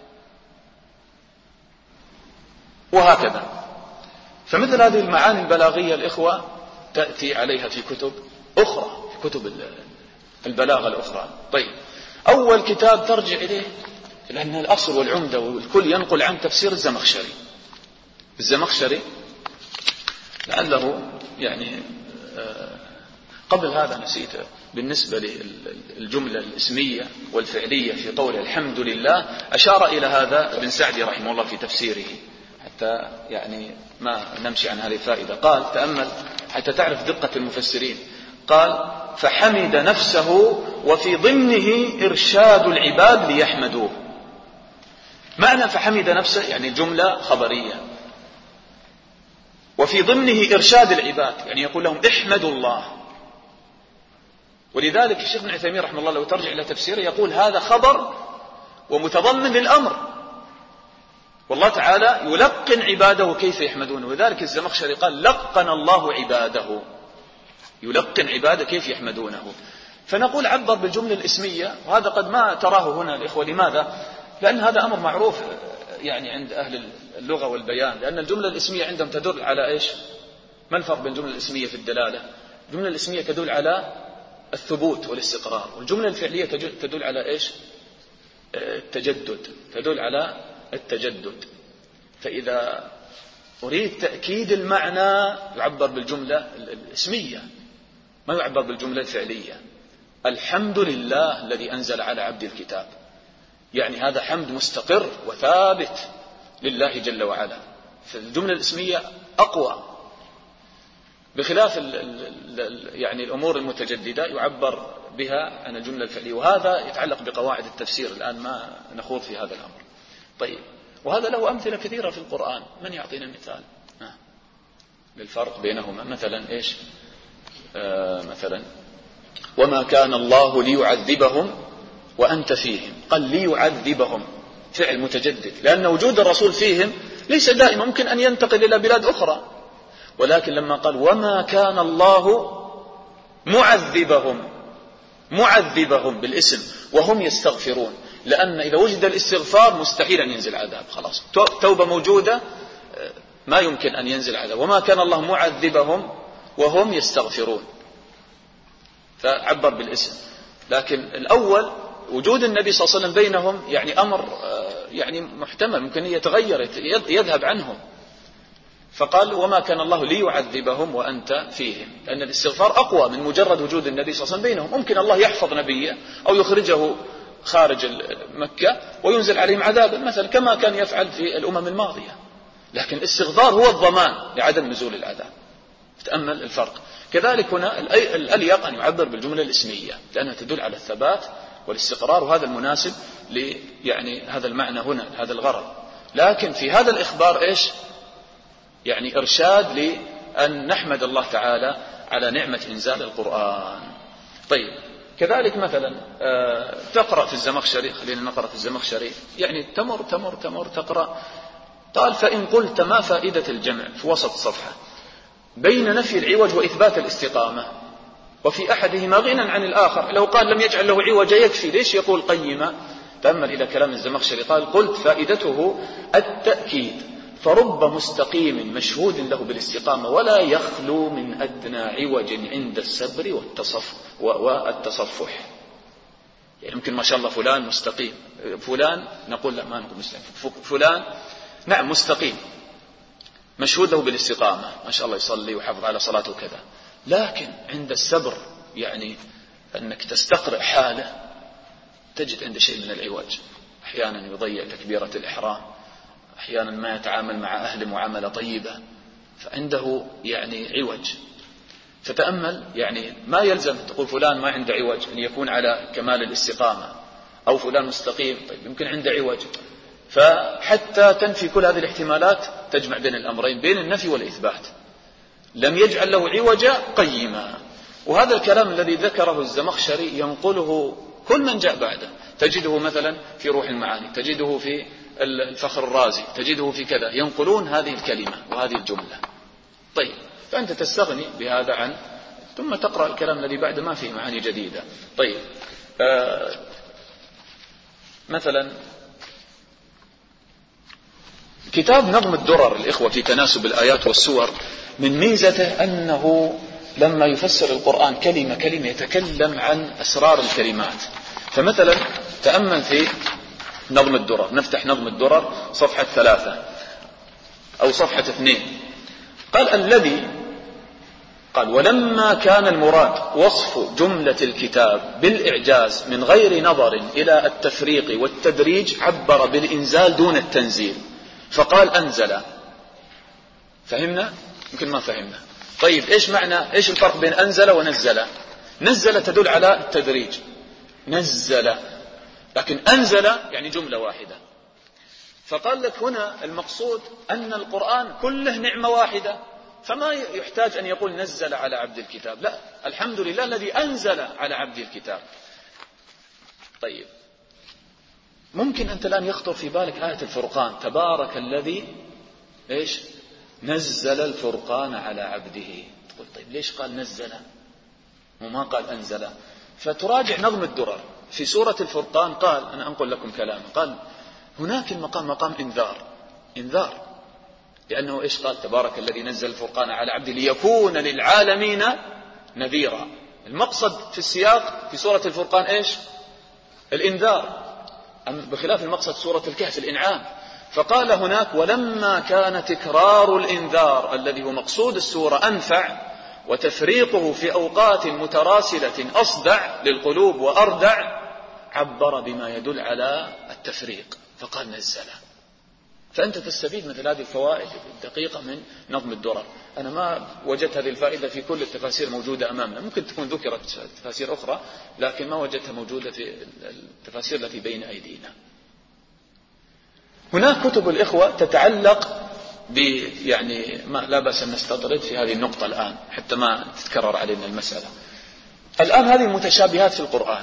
وهكذا. فمثل هذه المعاني البلاغية الإخوة تأتي عليها في كتب أخرى، في كتب البلاغة الأخرى. طيب، أول كتاب ترجع إليه لأن الأصل والعمدة والكل ينقل عن تفسير الزمخشري. الزمخشري لعله يعني قبل هذا نسيت بالنسبة للجملة الاسمية والفعلية في قول الحمد لله، أشار إلى هذا ابن سعدي رحمه الله في تفسيره، حتى يعني ما نمشي عن هذه الفائدة. قال تأمل حتى تعرف دقة المفسرين. قال فحمد نفسه وفي ضمنه إرشاد العباد ليحمدوه. معنى فحمد نفسه يعني جملة خبرية، وفي ضمنه إرشاد العباد يعني يقول لهم احمدوا الله. ولذلك الشيخ ابن عثيمين رحمه الله لو ترجع إلى تفسيره يقول هذا خبر ومتضمن للأمر، والله تعالى يلقن عباده كيف يحمدونه. وذلك الزمخشري قال لقن الله عباده، يلقن عباده كيف يحمدونه. فنقول عبر بالجملة الاسمية، وهذا قد ما تراه هنا الإخوة. لماذا؟ لأن هذا أمر معروف يعني عند أهل اللغة والبيان، لأن الجملة الاسمية عندهم تدل على إيش؟ ما الفرق بين الجملة الاسمية في الدلالة؟ الجملة الاسمية تدل على الثبوت والاستقرار، والجملة الفعلية تدل على إيش؟ التجدد، تدل على التجدد. فإذا أريد تأكيد المعنى يعبر بالجملة الاسمية، ما يعبر بالجملة الفعلية. الحمد لله الذي أنزل على عبد الكتاب، يعني هذا حمد مستقر وثابت لله جل وعلا. فالجملة الاسمية أقوى، بخلاف ال ال يعني الأمور المتجددة يعبر بها عن الجملة الفعلية، وهذا يتعلق بقواعد التفسير، الآن ما نخوض في هذا الأمر. طيب، وهذا له أمثلة كثيرة في القرآن. من يعطينا مثال آه. للفرق بينهما؟ مثلا إيش؟ آه مثلا وما كان الله ليعذبهم وأنت فيهم، قال ليعذبهم فعل متجدد، لأن وجود الرسول فيهم ليس دائما، ممكن أن ينتقل إلى بلاد أخرى. ولكن لما قال وما كان الله معذبهم، معذبهم بالاسم وهم يستغفرون، لأن إذا وجد الاستغفار مستحيل أن ينزل عذاب، خلاص توبة موجودة ما يمكن أن ينزل عذاب. وما كان الله معذبهم وهم يستغفرون، فعبر بالاسم. لكن الأول وجود النبي صلى الله عليه وسلم بينهم يعني أمر يعني محتمل، ممكن يتغير يذهب عنهم، فقال وما كان الله ليعذبهم وأنت فيهم، لأن الاستغفار أقوى من مجرد وجود النبي صلى الله عليه وسلم بينهم. ممكن الله يحفظ نبيه أو يخرجه خارج مكة وينزل عليهم عذابا مثلا كما كان يفعل في الأمم الماضية، لكن الاستغفار هو الضمان لعدم نزول العذاب. تأمل الفرق. كذلك هنا الأليق أن يعبر بالجملة الاسمية لأنها تدل على الثبات والاستقرار، وهذا المناسب ل يعني هذا المعنى هنا، هذا الغرض. لكن في هذا الإخبار إيش؟ يعني إرشاد لأن نحمد الله تعالى على نعمة إنزال القرآن. طيب كذلك مثلا تقرأ في الزمخشري، خلينا نقرأ في الزمخشري، يعني تمر تمر تمر تقرأ، قال فإن قلت ما فائدة الجمع في وسط الصفحة بين نفي العوج وإثبات الاستقامة وفي أحدهما غنى عن الآخر، لو قال لم يجعل له عوجا يكفي، ليش يقول قيمة؟ تأمل إلى كلام الزمخشري، قال قلت فائدته التأكيد، فرب مستقيم مشهود له بالاستقامة ولا يخلو من أدنى عوج عند السبر والتصف والتصفح. يعني يمكن ما شاء الله فلان مستقيم، فلان نقول لا ما نقول مستقيم، فلان نعم مستقيم مشهود له بالاستقامة، ما شاء الله يصلي ويحافظ على صلاته وكذا، لكن عند السبر يعني أنك تستقرئ حاله تجد عنده شيء من العوج، أحيانا يضيع تكبيرة الإحرام، أحيانا ما يتعامل مع أهل معاملة طيبة، فعنده يعني عوج. فتأمل يعني ما يلزم تقول فلان ما عنده عوج أن يكون على كمال الاستقامة، أو فلان مستقيم طيب يمكن عنده عوج. فحتى تنفي كل هذه الاحتمالات تجمع بين الأمرين، بين النفي والإثبات. لم يجعل له عوجا قيما. وهذا الكلام الذي ذكره الزمخشري ينقله كل من جاء بعده، تجده مثلا في روح المعاني، تجده في الفخر الرازي، تجده في كذا، ينقلون هذه الكلمة وهذه الجملة. طيب فأنت تستغني بهذا عن ثم تقرأ الكلام الذي بعد ما فيه معاني جديدة. طيب آه مثلا كتاب نظم الدرر الإخوة في تناسب الآيات والسور، من ميزته أنه لما يفسر القرآن كلمة كلمة يتكلم عن أسرار الكلمات. فمثلا تأمل في نظم الدرر، نفتح نظم الدرر صفحة ثلاثة أو صفحة اثنين، قال الذي قال ولما كان المراد وصف جملة الكتاب بالإعجاز من غير نظر إلى التفريق والتدريج عبر بالإنزال دون التنزيل، فقال أنزل. فهمنا؟ يمكن ما فهمنا. طيب إيش معنى إيش الفرق بين أنزل ونزل؟ نزل تدل على التدريج، نزل، لكن أنزل يعني جملة واحدة. فقال لك هنا المقصود أن القرآن كله نعمة واحدة، فما يحتاج أن يقول نزل على عبد الكتاب، لا، الحمد لله الذي أنزل على عبد الكتاب. طيب ممكن أنت الآن يخطر في بالك آية الفرقان، تبارك الذي إيش نزل الفرقان على عبده، تقول طيب ليش قال نزل وما قال أنزل؟ فتراجع نظم الدرر في سورة الفرقان، قال أنا أنقل لكم كلامه، قال هناك المقام مقام إنذار، إنذار لأنه إيش قال تبارك الذي نزل الفرقان على عبده ليكون للعالمين نذيرا. المقصد في السياق في سورة الفرقان إيش؟ الإنذار، بخلاف المقصد سورة الكهف الإنعام. فقال هناك ولما كان تكرار الإنذار الذي هو مقصود السورة أنفع، وتفريقه في أوقات متراسلة أصدع للقلوب وأردع، عبر بما يدل على التفريق فقال نزل. فأنت تستفيد مثل هذه الفوائد الدقيقة من نظم الدرر. أنا ما وجدت هذه الفائدة في كل التفاسير موجودة أمامنا، ممكن تكون ذكرت تفاسير أخرى لكن ما وجدتها موجودة في التفاسير التي بين أيدينا. هناك كتب الإخوة تتعلق ب يعني ما لا بأس أن نستطرد في هذه النقطة الآن حتى ما تتكرر علينا المسألة. الآن هذه المتشابهات في القرآن،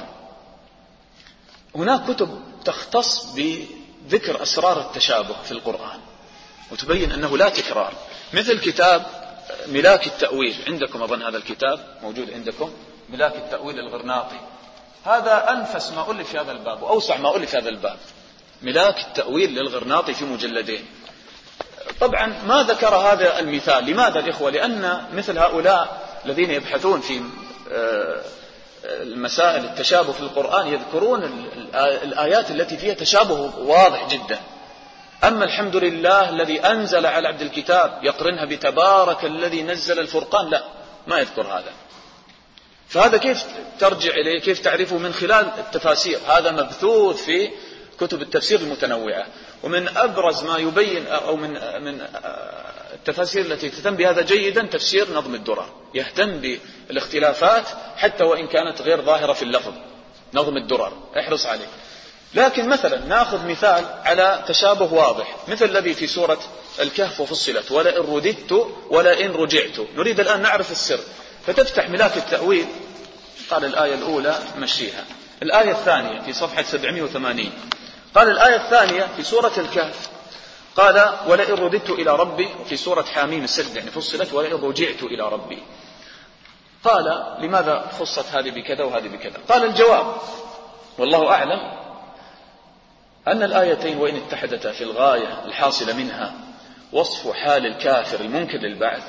هناك كتب تختص بذكر أسرار التشابه في القرآن وتبين أنه لا تكرار، مثل كتاب ملاك التأويل، عندكم أظن هذا الكتاب موجود عندكم، ملاك التأويل الغرناطي. هذا أنفس ما ألف في هذا الباب وأوسع ما ألف في هذا الباب، ملاك التأويل للغرناطي في مجلدين. طبعا ما ذكر هذا المثال. لماذا الإخوة؟ لأن مثل هؤلاء الذين يبحثون في المسائل التشابه في القرآن يذكرون الآيات التي فيها تشابه واضح جدا. أما الحمد لله الذي أنزل على عبد الكتاب يقرنها بتبارك الذي نزل الفرقان، لا، ما يذكر هذا. فهذا كيف ترجع إليه؟ كيف تعرفه؟ من خلال التفاسير. هذا مبثوث في كتب التفسير المتنوعة. ومن أبرز ما يبين أو من من التفاسير التي تهتم بهذا جيدا تفسير نظم الدرر، يهتم بالاختلافات حتى وإن كانت غير ظاهرة في اللفظ. نظم الدرر احرص عليه. لكن مثلا نأخذ مثال على تشابه واضح مثل الذي في سورة الكهف وفصلت ولئن رددت ولئن رجعت. نريد الآن نعرف السر، فتفتح ملاك التأويل. قال الآية الأولى مشيها، الآية الثانية في صفحة سبعمائة وثمانين، قال الآية الثانية في سورة الكهف قال ولئن رددت إلى ربي، وفي سورة حاميم السجد يعني فصلت ولئن رجعت إلى ربي. قال لماذا خصت هذه بكذا وهذه بكذا؟ قال الجواب والله أعلم أن الآيتين وإن اتحدتا في الغاية الحاصلة منها وصف حال الكافر المنكر للبعث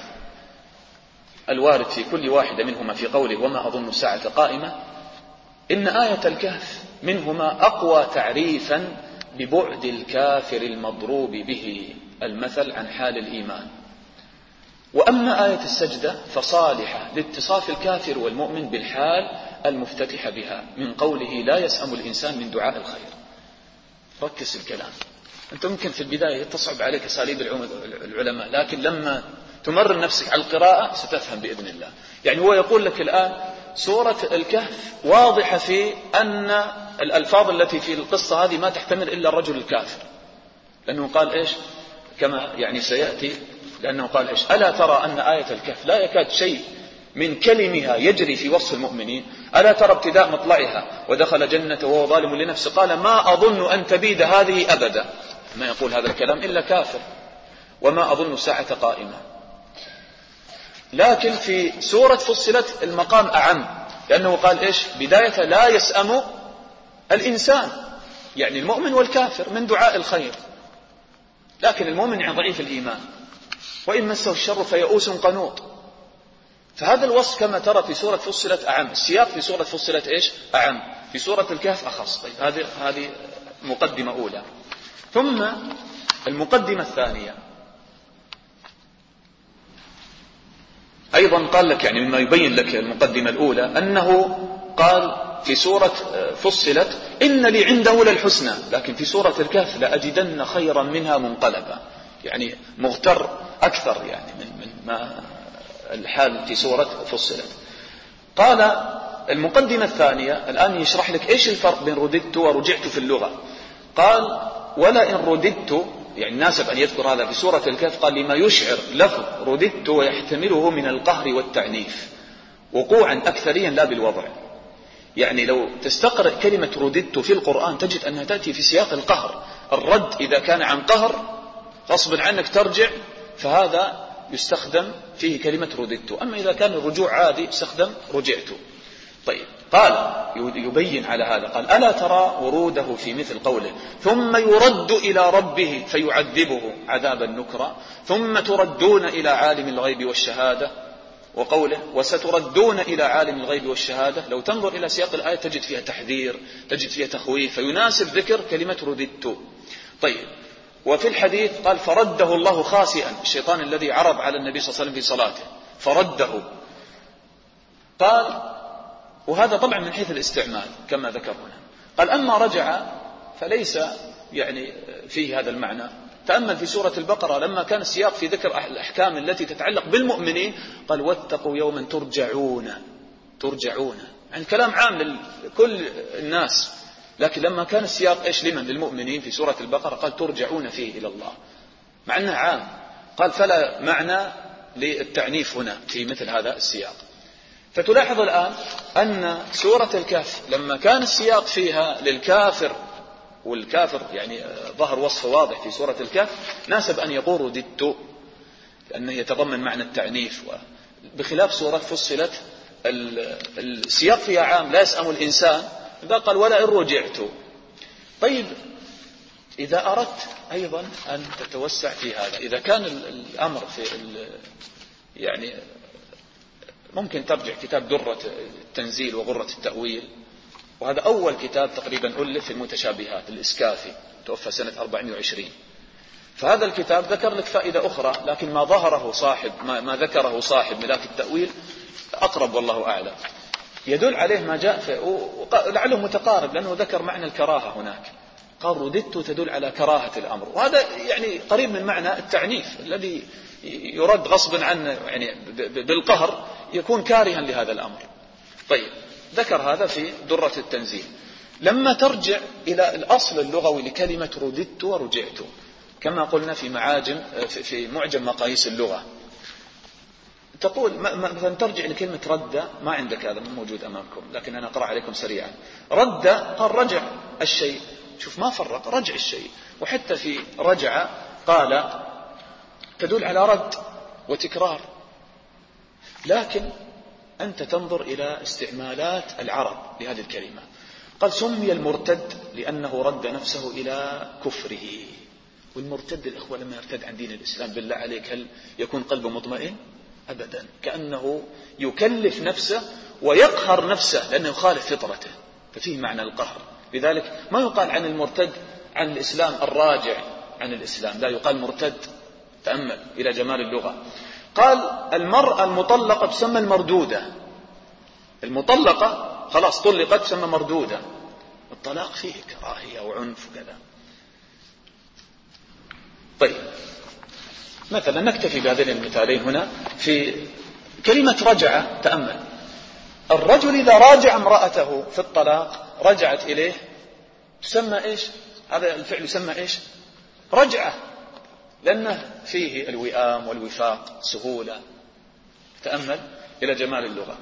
الوارد في كل واحدة منهما في قوله وما أظن الساعة قائمة، إن آية الكهف منهما أقوى تعريفا ببعد الكافر المضروب به المثل عن حال الإيمان. وأما آية السجدة فصالحة لاتصاف الكافر والمؤمن بالحال المفتتحة بها من قوله لا يسأم الإنسان من دعاء الخير. ركز الكلام. أنت ممكن في البداية تصعب عليك أساليب العلماء، لكن لما تمرن نفسك على القراءة ستفهم بإذن الله. يعني هو يقول لك الآن سورة الكهف واضحة في أن الألفاظ التي في القصة هذه ما تحتمل إلا الرجل الكافر، لأنه قال إيش كما يعني سيأتي، لأنه قال إيش ألا ترى أن آية الكهف لا يكاد شيء من كلمها يجري في وصف المؤمنين، ألا ترى ابتداء مطلعها ودخل جنة وهو ظالم لنفسه، قال ما أظن أن تبيد هذه أبدا. ما يقول هذا الكلام إلا كافر. وما أظن الساعة قائمة. لكن في سورة فصلت المقام أعم، لأنه قال إيش بداية لا يسأم الإنسان يعني المؤمن والكافر من دعاء الخير، لكن المؤمن يعني ضعيف الإيمان وإن مسه الشر فيئوس قنوط. فهذا الوصف كما ترى في سورة فصلت أعم، السياق في سورة فصلت إيش أعم، في سورة الكهف أخص. طيب هذه هذه مقدمة أولى. ثم المقدمة الثانية أيضا قال لك يعني مما يبين لك المقدمة الأولى أنه قال في سورة فصلت إن لي عنده للحسنى، لكن في سورة الكهف لأجدن خيرا منها منقلبا، يعني مغتر أكثر يعني من, من ما الحال في سورة فصلت. قال المقدمة الثانية الآن يشرح لك إيش الفرق بين رددت ورجعت في اللغة. قال ولئن رددت يعني ناسب أن يذكر هذا في سورة الكهف، قال لما يشعر لفظ رددت ويحتمله من القهر والتعنيف وقوعا أكثريا لا بالوضع. يعني لو تستقرأ كلمة رددت في القرآن تجد أنها تأتي في سياق القهر. الرد إذا كان عن قهر غصبا عنك ترجع فهذا يستخدم فيه كلمة رددت، أما إذا كان الرجوع عادي يستخدم رجعت. طيب قال يبين على هذا قال ألا ترى وروده في مثل قوله ثم يرد إلى ربه فيعذبه عذابا نكرا ثم تردون إلى عالم الغيب والشهادة، وقوله وستردون إلى عالم الغيب والشهادة. لو تنظر إلى سياق الآية تجد فيها تحذير تجد فيها تخويف، فيناسب ذكر كلمة رددت. طيب وفي الحديث قال فرده الله خاسئا، الشيطان الذي عرض على النبي صلى الله عليه وسلم في صلاته فرده. قال وهذا طبعا من حيث الاستعمال كما ذكرنا. قال أما رجع فليس يعني فيه هذا المعنى. تأمل في سورة البقرة لما كان السياق في ذكر الأحكام التي تتعلق بالمؤمنين قال واتقوا يوما ترجعون ترجعون يعني كلام عام لكل الناس، لكن لما كان السياق إيش لمن للمؤمنين في سورة البقرة قال ترجعون فيه إلى الله مع أنه عام. قال فلا معنى للتعنيف هنا في مثل هذا السياق. فتلاحظ الآن أن سورة الكهف لما كان السياق فيها للكافر والكافر يعني ظهر وصف واضح في سورة الكهف ناسب أن يقول رددت لأنه يتضمن معنى التعنيف، بخلاف سورة فصلت السياق فيها عام لا يسأم الإنسان إذا قال ولئن رجعت. طيب إذا أردت أيضا أن تتوسع في هذا، إذا كان الأمر في يعني ممكن ترجع كتاب درة التنزيل وغرة التأويل، وهذا أول كتاب تقريبا ألف في المتشابهات، الإسكافي توفى سنة أربعمائة وعشرين. فهذا الكتاب ذكر لك فائدة أخرى، لكن ما ظهره صاحب ما, ما ذكره صاحب ملاك التأويل أقرب والله أعلم، يدل عليه ما جاء في لعله متقارب، لأنه ذكر معنى الكراهة هناك، قال رددت تدل على كراهة الأمر، وهذا يعني قريب من معنى التعنيف الذي يرد غصبا عنه، يعني بالقهر يكون كارها لهذا الأمر. طيب ذكر هذا في درة التنزيل. لما ترجع إلى الأصل اللغوي لكلمة رددت ورجعت، كما قلنا في معاجم في معجم مقاييس اللغة، تقول مثلا ترجع لكلمة رد، ما عندك هذا موجود أمامكم لكن أنا أقرأ عليكم سريعا. رد قال رجع الشيء، شوف ما فرق، رجع الشيء. وحتى في رجع قال تدل على رد وتكرار، لكن أنت تنظر إلى استعمالات العرب لهذه الكلمة. قال سمي المرتد لأنه رد نفسه إلى كفره. والمرتد الأخوة لما يرتد عن دين الإسلام بالله عليك هل يكون قلبه مطمئن؟ أبدا، كأنه يكلف نفسه ويقهر نفسه لأنه يخالف فطرته، ففيه معنى القهر. لذلك ما يقال عن المرتد عن الإسلام الراجع عن الإسلام، لا يقال مرتد. تأمل إلى جمال اللغة. قال المرأة المطلقة تسمى المردودة، المطلقة خلاص طلقت تسمى مردودة. الطلاق فيه كراهية وعنف وكذا. طيب مثلا نكتفي بهذين المثالين هنا. في كلمة رجع تأمل، الرجل إذا راجع امرأته في الطلاق رجعت إليه تسمى إيش؟ هذا الفعل يسمى إيش؟ رجعة، لأنه فيه الوئام والوفاق، سهولة. تأمل إلى جمال اللغة.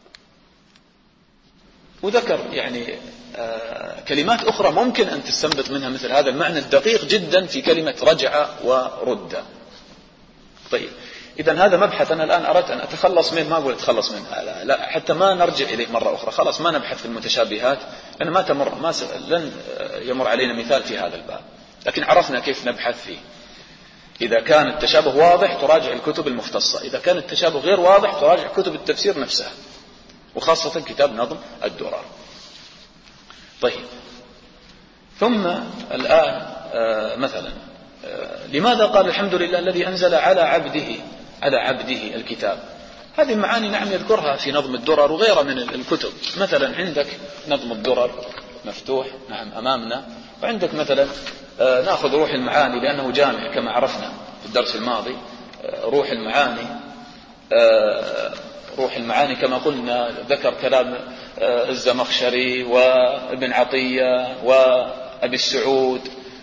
وذكر يعني آه كلمات أخرى ممكن أن تستنبط منها مثل هذا المعنى الدقيق جدا في كلمة رجع ورد. طيب إذن هذا مبحث أنا الآن أردت أن أتخلص منه، ما أقول أتخلص منه لا, لا حتى ما نرجع إليه مرة أخرى، خلاص ما نبحث في المتشابهات لأن ما تمر ما س... لن يمر علينا مثال في هذا الباب، لكن عرفنا كيف نبحث فيه. إذا كان التشابه واضح تراجع الكتب المختصة، إذا كان التشابه غير واضح تراجع كتب التفسير نفسها، وخاصة كتاب نظم الدرر. طيب ثم الآن آه مثلا آه لماذا قال الحمد لله الذي أنزل على عبده على عبده الكتاب؟ هذه المعاني نعم يذكرها في نظم الدرر وغيرها من الكتب. مثلا عندك نظم الدرر مفتوح نعم أمامنا، وعندك مثلا آه نأخذ روح المعاني لأنه جامع كما عرفنا في الدرس الماضي. آه روح المعاني آه روح المعاني كما قلنا ذكر كلام آه الزمخشري وابن عطية وأبي السعود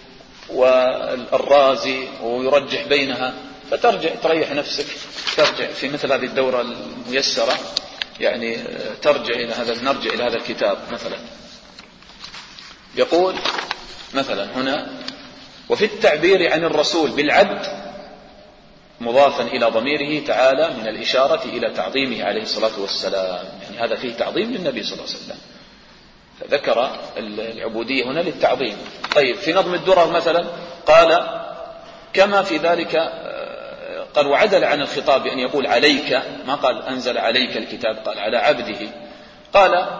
والرازي ويرجح بينها، فترجع تريح نفسك، ترجع في مثل هذه الدورة الميسرة يعني ترجع إلى هذا نرجع إلى هذا الكتاب. مثلا يقول مثلا هنا وفي التعبير عن الرسول بالعبد مضافا إلى ضميره تعالى من الإشارة إلى تعظيمه عليه الصلاة والسلام، يعني هذا فيه تعظيم للنبي صلى الله عليه وسلم، فذكر العبودية هنا للتعظيم. طيب في نظم الدرر مثلا قال كما في ذلك قال وعدل عن الخطاب بأن يقول عليك، ما قال أنزل عليك الكتاب، قال على عبده. قال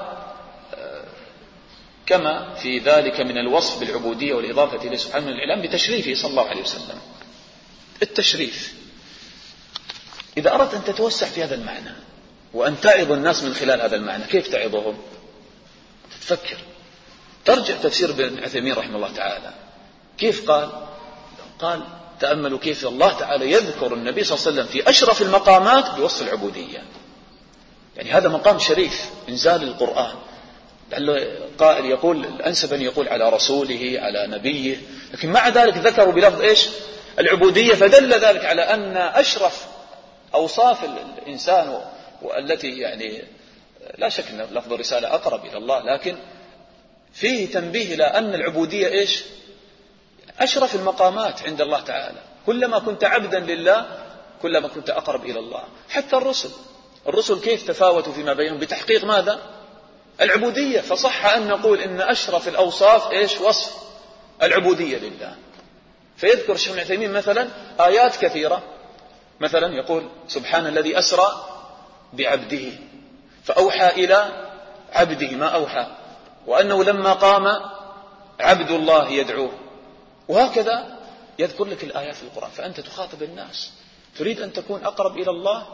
كما في ذلك من الوصف بالعبودية والإضافة إليه سبحانه من الإعلام بتشريفه صلى الله عليه وسلم. التشريف إذا أردت أن تتوسع في هذا المعنى وأن تعظ الناس من خلال هذا المعنى، كيف تعظهم؟ تتفكر، ترجع تفسير ابن عثيمين رحمه الله تعالى كيف قال قال تأملوا كيف الله تعالى يذكر النبي صلى الله عليه وسلم في أشرف المقامات بوصف العبودية. يعني هذا مقام شريف إنزال القرآن، لعل قائل يقول الأنسب أن يقول على رسوله على نبيه، لكن مع ذلك ذكروا بلفظ إيش؟ العبودية، فدل ذلك على أن أشرف أوصاف الإنسان والتي يعني لا شك أن لفظ الرسالة أقرب إلى الله، لكن فيه تنبيه إلى أن العبودية إيش؟ أشرف المقامات عند الله تعالى. كلما كنت عبدا لله كلما كنت أقرب إلى الله. حتى الرسل الرسل كيف تفاوتوا فيما بينهم؟ بتحقيق ماذا؟ العبودية، فصح أن نقول إن أشرف الأوصاف إيش؟ وصف العبودية لله. فيذكر الشيخ ابن عثيمين مثلا آيات كثيرة، مثلا يقول سبحان الذي أسرى بعبده فأوحى إلى عبده ما أوحى، وأنه لما قام عبد الله يدعوه، وهكذا يذكر لك الآيات في القرآن. فأنت تخاطب الناس، تريد أن تكون أقرب إلى الله،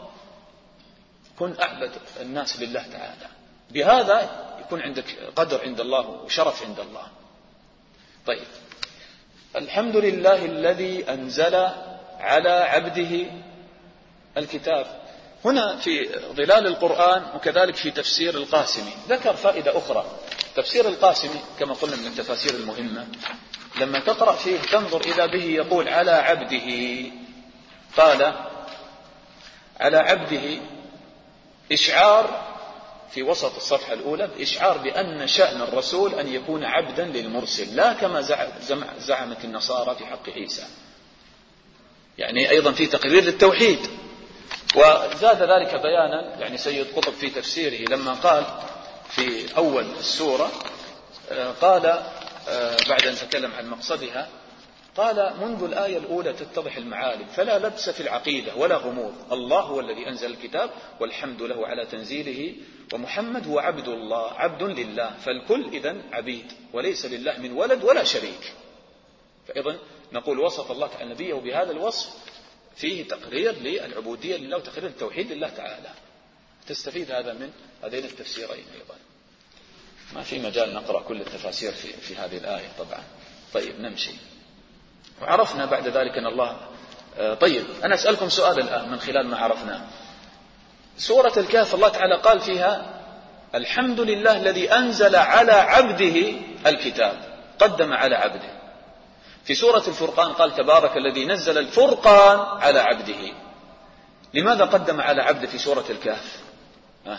كن أعبد الناس لله تعالى، بهذا يكون عندك قدر عند الله وشرف عند الله. طيب، الحمد لله الذي أنزل على عبده الكتاب. هنا في ظلال القرآن وكذلك في تفسير القاسمي ذكر فائدة أخرى. تفسير القاسمي كما قلنا من التفاسير المهمة، لما تقرأ فيه تنظر إذا به يقول على عبده، قال على عبده إشعار في وسط الصفحة الأولى، إشعار بأن شأن الرسول أن يكون عبدا للمرسل، لا كما زعمت النصارى في حق عيسى. يعني أيضا في تقرير للتوحيد. وزاد ذلك بيانا يعني سيد قطب في تفسيره لما قال في أول السورة، قال بعد أن تكلم عن مقصدها، قال منذ الآية الأولى تتضح المعالم، فلا لبس في العقيدة ولا غموض. الله هو الذي أنزل الكتاب والحمد له على تنزيله، ومحمد هو عبد الله عبد لله، فالكل إذن عبيد وليس لله من ولد ولا شريك. فأيضا نقول وصف الله تعالى نبيه بهذا الوصف فيه تقرير للعبودية لله وتقرير التوحيد لله تعالى. تستفيد هذا من هذين التفسيرين أيضا. ما في مجال نقرأ كل التفاسير في, في هذه الآية طبعا. طيب نمشي. وعرفنا بعد ذلك أن الله طيب أنا أسألكم سؤال الآن من خلال ما عرفناه. سورة الكهف الله تعالى قال فيها الحمد لله الذي أنزل على عبده الكتاب، قدم على عبده. في سورة الفرقان قال تبارك الذي نزل الفرقان على عبده. لماذا قدم على عبده في سورة الكهف؟ آه.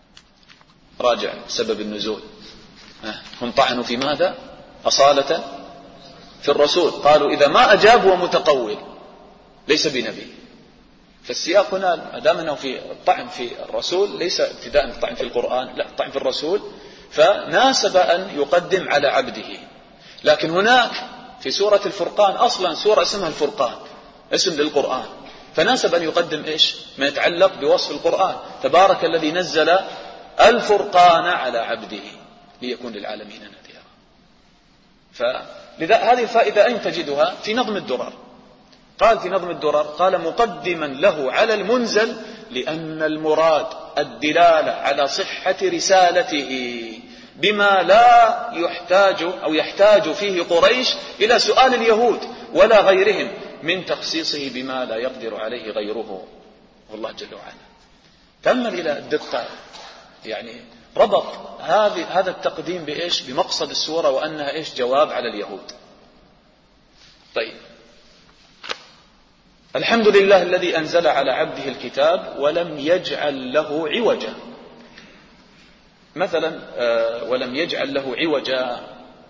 راجع سبب النزول. آه. هم طعنوا في ماذا؟ أصالة في الرسول، قالوا إذا ما أجاب هو متقول ليس بنبي. فالسياق هنا دام أنه في الطعن في الرسول ليس ابتداء الطعن في القرآن، لا الطعن في الرسول، فناسب أن يقدم على عبده. لكن هناك في سورة الفرقان أصلا سورة اسمها الفرقان، اسم للقرآن، فناسب أن يقدم إيش ما يتعلق بوصف القرآن، تبارك الذي نزل الفرقان على عبده ليكون للعالمين نذيرا. فلذا هذه الفائدة أين تجدها؟ في نظم الدرر. قال في نظم الدرر قال مقدما له على المنزل لأن المراد الدلالة على صحة رسالته بما لا يحتاج أو يحتاج فيه قريش إلى سؤال اليهود ولا غيرهم من تخصيصه بما لا يقدر عليه غيره والله جل وعلا. تأمل إلى الدقة، يعني ربط هذه هذا التقديم بإيش؟ بمقصد السورة وأنها إيش؟ جواب على اليهود. طيب الحمد لله الذي أنزل على عبده الكتاب ولم يجعل له عوجا. مثلا ولم يجعل له عوجا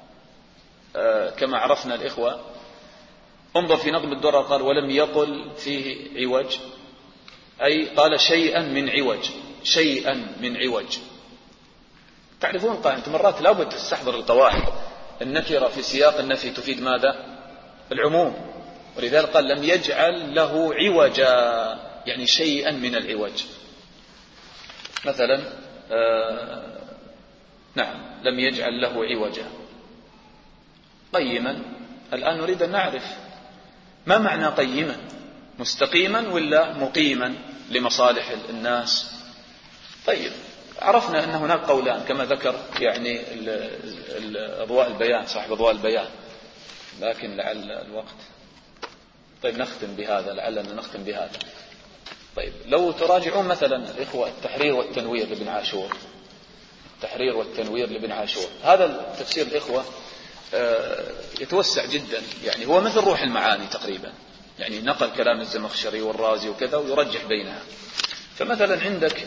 كما عرفنا الإخوة. انظر في نظم الدرر قال ولم يقل فيه عوج، أي قال شيئا من عوج، شيئا من عوج. تعرفون قاعدة مرات لابد تستحضر القواعد، النكرة في سياق النفي تفيد ماذا؟ العموم، ولذلك قال لم يجعل له عوجا يعني شيئا من العوج. مثلا آه نعم لم يجعل له عوجا. قيما، الآن نريد أن نعرف ما معنى قيما، مستقيما ولا مقيما لمصالح الناس. طيب عرفنا أن هناك قولان كما ذكر يعني أضواء البيان صاحب أضواء البيان، لكن لعل الوقت. طيب نختم بهذا، لعلنا نختم بهذا. طيب لو تراجعون مثلا الإخوة التحرير والتنوير لابن عاشور، التحرير والتنوير لابن عاشور، هذا التفسير الإخوة يتوسع جدا، يعني هو مثل روح المعاني تقريبا، يعني نقل كلام الزمخشري والرازي وكذا ويرجح بينها. فمثلا عندك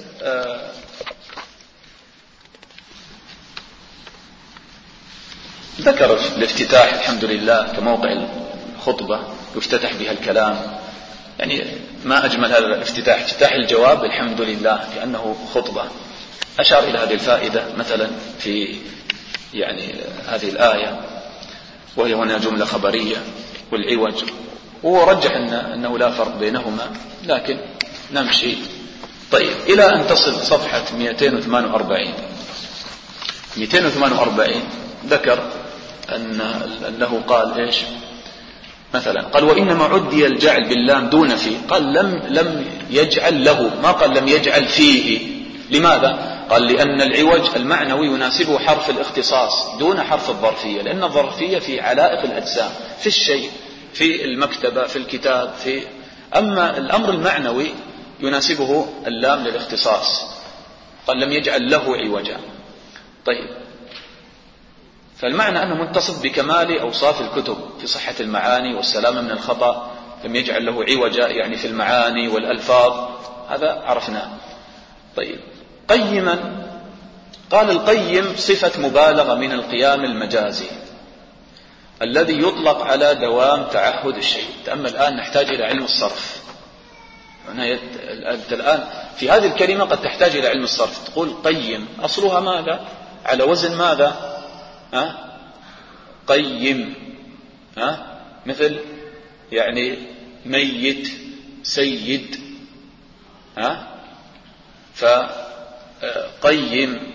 ذكر الافتتاح الحمد لله كموقع الخطبة يفتتح بها الكلام، يعني ما أجمل هذا الافتتاح، افتتاح الجواب الحمد لله كأنه خطبة. أشار إلى هذه الفائدة مثلا في يعني هذه الآية، وهي هنا جملة خبرية والعوج، وهو رجح إن أنه لا فرق بينهما، لكن نمشي. طيب إلى أن تصل صفحة مئتين وثمانية وأربعين. مئتين وثمانية وأربعين ذكر أن أنه قال إيش مثلا؟ قال وإنما عدي الجعل باللام دون فيه، قال لم لم يجعل له، ما قال لم يجعل فيه. لماذا؟ قال لأن العوج المعنوي يناسبه حرف الاختصاص دون حرف الظرفية، لأن الظرفية في علائق الأجسام، في الشيء، في المكتبة، في الكتاب، في أما الأمر المعنوي يناسبه اللام للاختصاص. قال لم يجعل له عوجا. طيب، فالمعنى أنه متصف بكمال أوصاف الكتب في صحة المعاني والسلامة من الخطأ. لم يجعل له عوجا يعني في المعاني والألفاظ، هذا عرفناه. طيب، قيما، قال القيم صفة مبالغة من القيام المجازي الذي يطلق على دوام تعهد الشيء. تأمل الآن، نحتاج إلى علم الصرف. أنت الآن في هذه الكلمة قد تحتاج إلى علم الصرف. تقول قيم، أصلها ماذا؟ على وزن ماذا؟ ها؟ قيم، ها؟ مثل يعني ميت، سيد، ها؟ فقيم،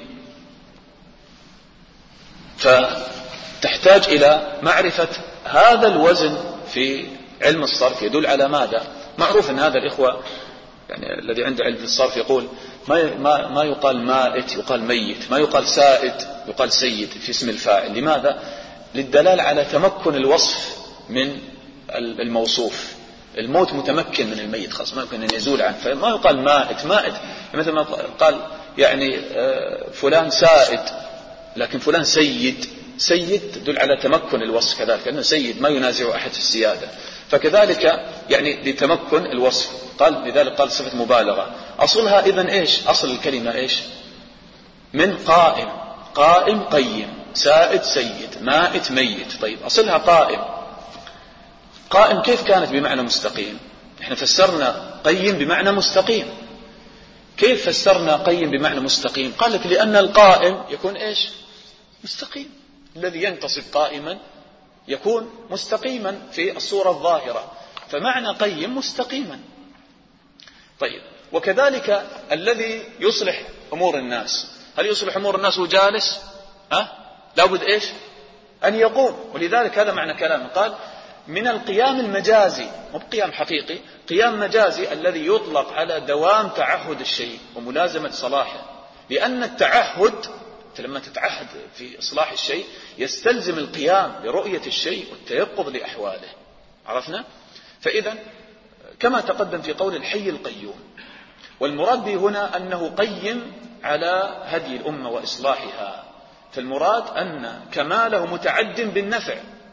فتحتاج إلى معرفة هذا الوزن في علم الصرف يدل على ماذا. معروف أن هذا الإخوة يعني الذي عنده علم في الصرف يقول ما ما ما يقال مائت يقال ميت، ما يقال سائد يقال سيد في اسم الفاعل. لماذا؟ للدلالة على تمكن الوصف من الموصوف. الموت متمكن من الميت، خلاص ما يمكن أن يزول عنه، فما يقال مائت. مائت مثل ما قال يعني فلان سائد، لكن فلان سيد، سيد تدل على تمكن الوصف كذلك، لأنه سيد ما ينازع أحد في السيادة. فكذلك يعني لتمكن الوصف، قال لذلك قال صفة مبالغة. أصلها إذن إيش؟ أصل الكلمة إيش؟ من قائم، قائم قيم، سائد سيد، مائت ميت. طيب، أصلها قائم. قائم كيف كانت بمعنى مستقيم؟ إحنا فسرنا قيم بمعنى مستقيم. كيف فسرنا قيم بمعنى مستقيم؟ قال لك لأن القائم يكون إيش؟ مستقيم. الذي ينتصب قائما يكون مستقيما في الصورة الظاهرة، فمعنى قيم مستقيما. طيب، وكذلك الذي يصلح أمور الناس، هل يصلح أمور الناس وهو جالس؟ أه؟ لابد إيش؟ أن يقوم. ولذلك هذا معنى كلامه، قال من القيام المجازي، مو بقيام حقيقي، قيام مجازي الذي يطلق على دوام تعهد الشيء وملازمة صلاحه. لأن التعهد لما تتعهد في إصلاح الشيء يستلزم القيام برؤية الشيء والتيقظ لأحواله. عرفنا؟ فإذا كما تقدم في قول الحي القيوم، والمراد به هنا أنه قيم على هدي الأمة وإصلاحها. فالمراد أن كماله متعد بالنفع،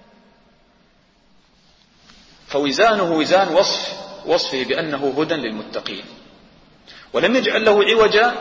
فوزانه وزان وصف وصفه بأنه هدى للمتقين. ولم يجعل له عوجا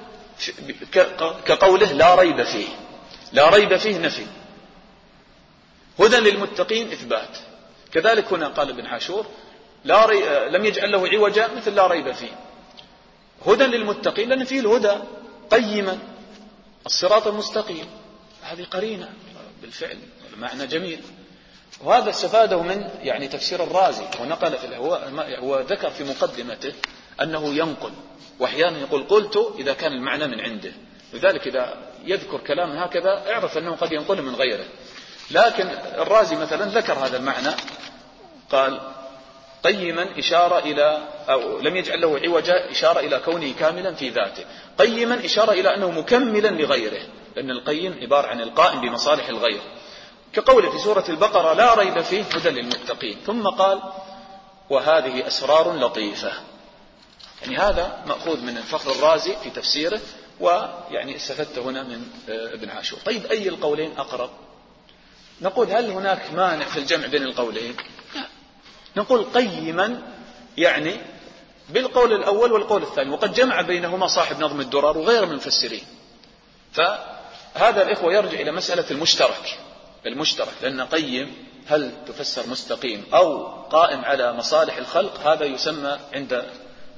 كقوله لا ريب فيه. لا ريب فيه نفي، هدى للمتقين إثبات. كذلك هنا قال ابن عاشور لا ري... لم يجعل له عوجا مثل لا ريب فيه، هدى للمتقين لأن فيه الهدى، قيما الصراط المستقيم. هذه قرينة بالفعل، معنى جميل. وهذا استفاده من يعني تفسير الرازي، ونقل في هو هو ذكر في مقدمته أنه ينقل، وأحيانا يقول قلت إذا كان المعنى من عنده. لذلك إذا يذكر كلام هكذا اعرف أنه قد ينقل من غيره. لكن الرازي مثلا ذكر هذا المعنى، قال قيما إشارة إلى، أو لم يجعل له عوجا إشارة إلى كونه كاملا في ذاته، قيما إشارة إلى أنه مكملا لغيره، لأن القيم عبارة عن القائم بمصالح الغير، كقوله في سورة البقرة لا ريب فيه هدى للمتقين. ثم قال وهذه أسرار لطيفة. يعني هذا مأخوذ من الفخر الرازي في تفسيره، ويعني استفدت هنا من ابن عاشور. طيب، أي القولين أقرب؟ نقول هل هناك مانع في الجمع بين القولين؟ لا، نقول قيما يعني بالقول الأول والقول الثاني، وقد جمع بينهما صاحب نظم الدرر وغيره من المفسرين. فهذا الإخوة يرجع إلى مسألة المشترك المشترك لأن قيم هل تفسر مستقيم أو قائم على مصالح الخلق، هذا يسمى عند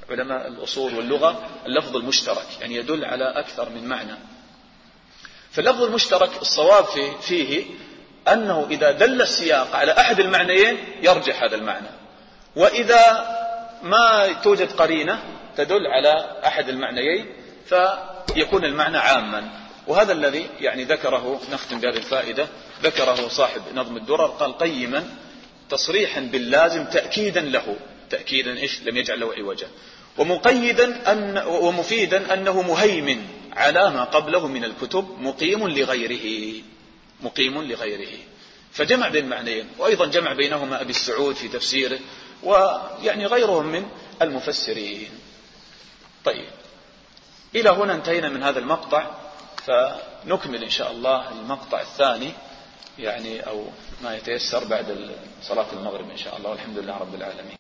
علماء الأصول واللغة اللفظ المشترك، يعني يدل على أكثر من معنى. فاللفظ المشترك الصواب فيه, فيه أنه إذا دل السياق على أحد المعنيين يرجح هذا المعنى، وإذا ما توجد قرينة تدل على أحد المعنيين فيكون المعنى عاما. وهذا الذي يعني ذكره، نختم بهذه الفائدة، ذكره صاحب نظم الدرر، قال قيما تصريحا باللازم تأكيدا له، تأكيدا إيش؟ لم يجعل له عوجا، ومقيدا أن ومفيدا أنه مهيمن على ما قبله من الكتب مقيم لغيره، مقيم لغيره. فجمع بين المعنيين، وأيضا جمع بينهما أبي السعود في تفسيره، ويعني غيرهم من المفسرين. طيب، إلى هنا انتهينا من هذا المقطع، فنكمل إن شاء الله المقطع الثاني يعني أو ما يتيسر بعد صلاة المغرب إن شاء الله، والحمد لله رب العالمين.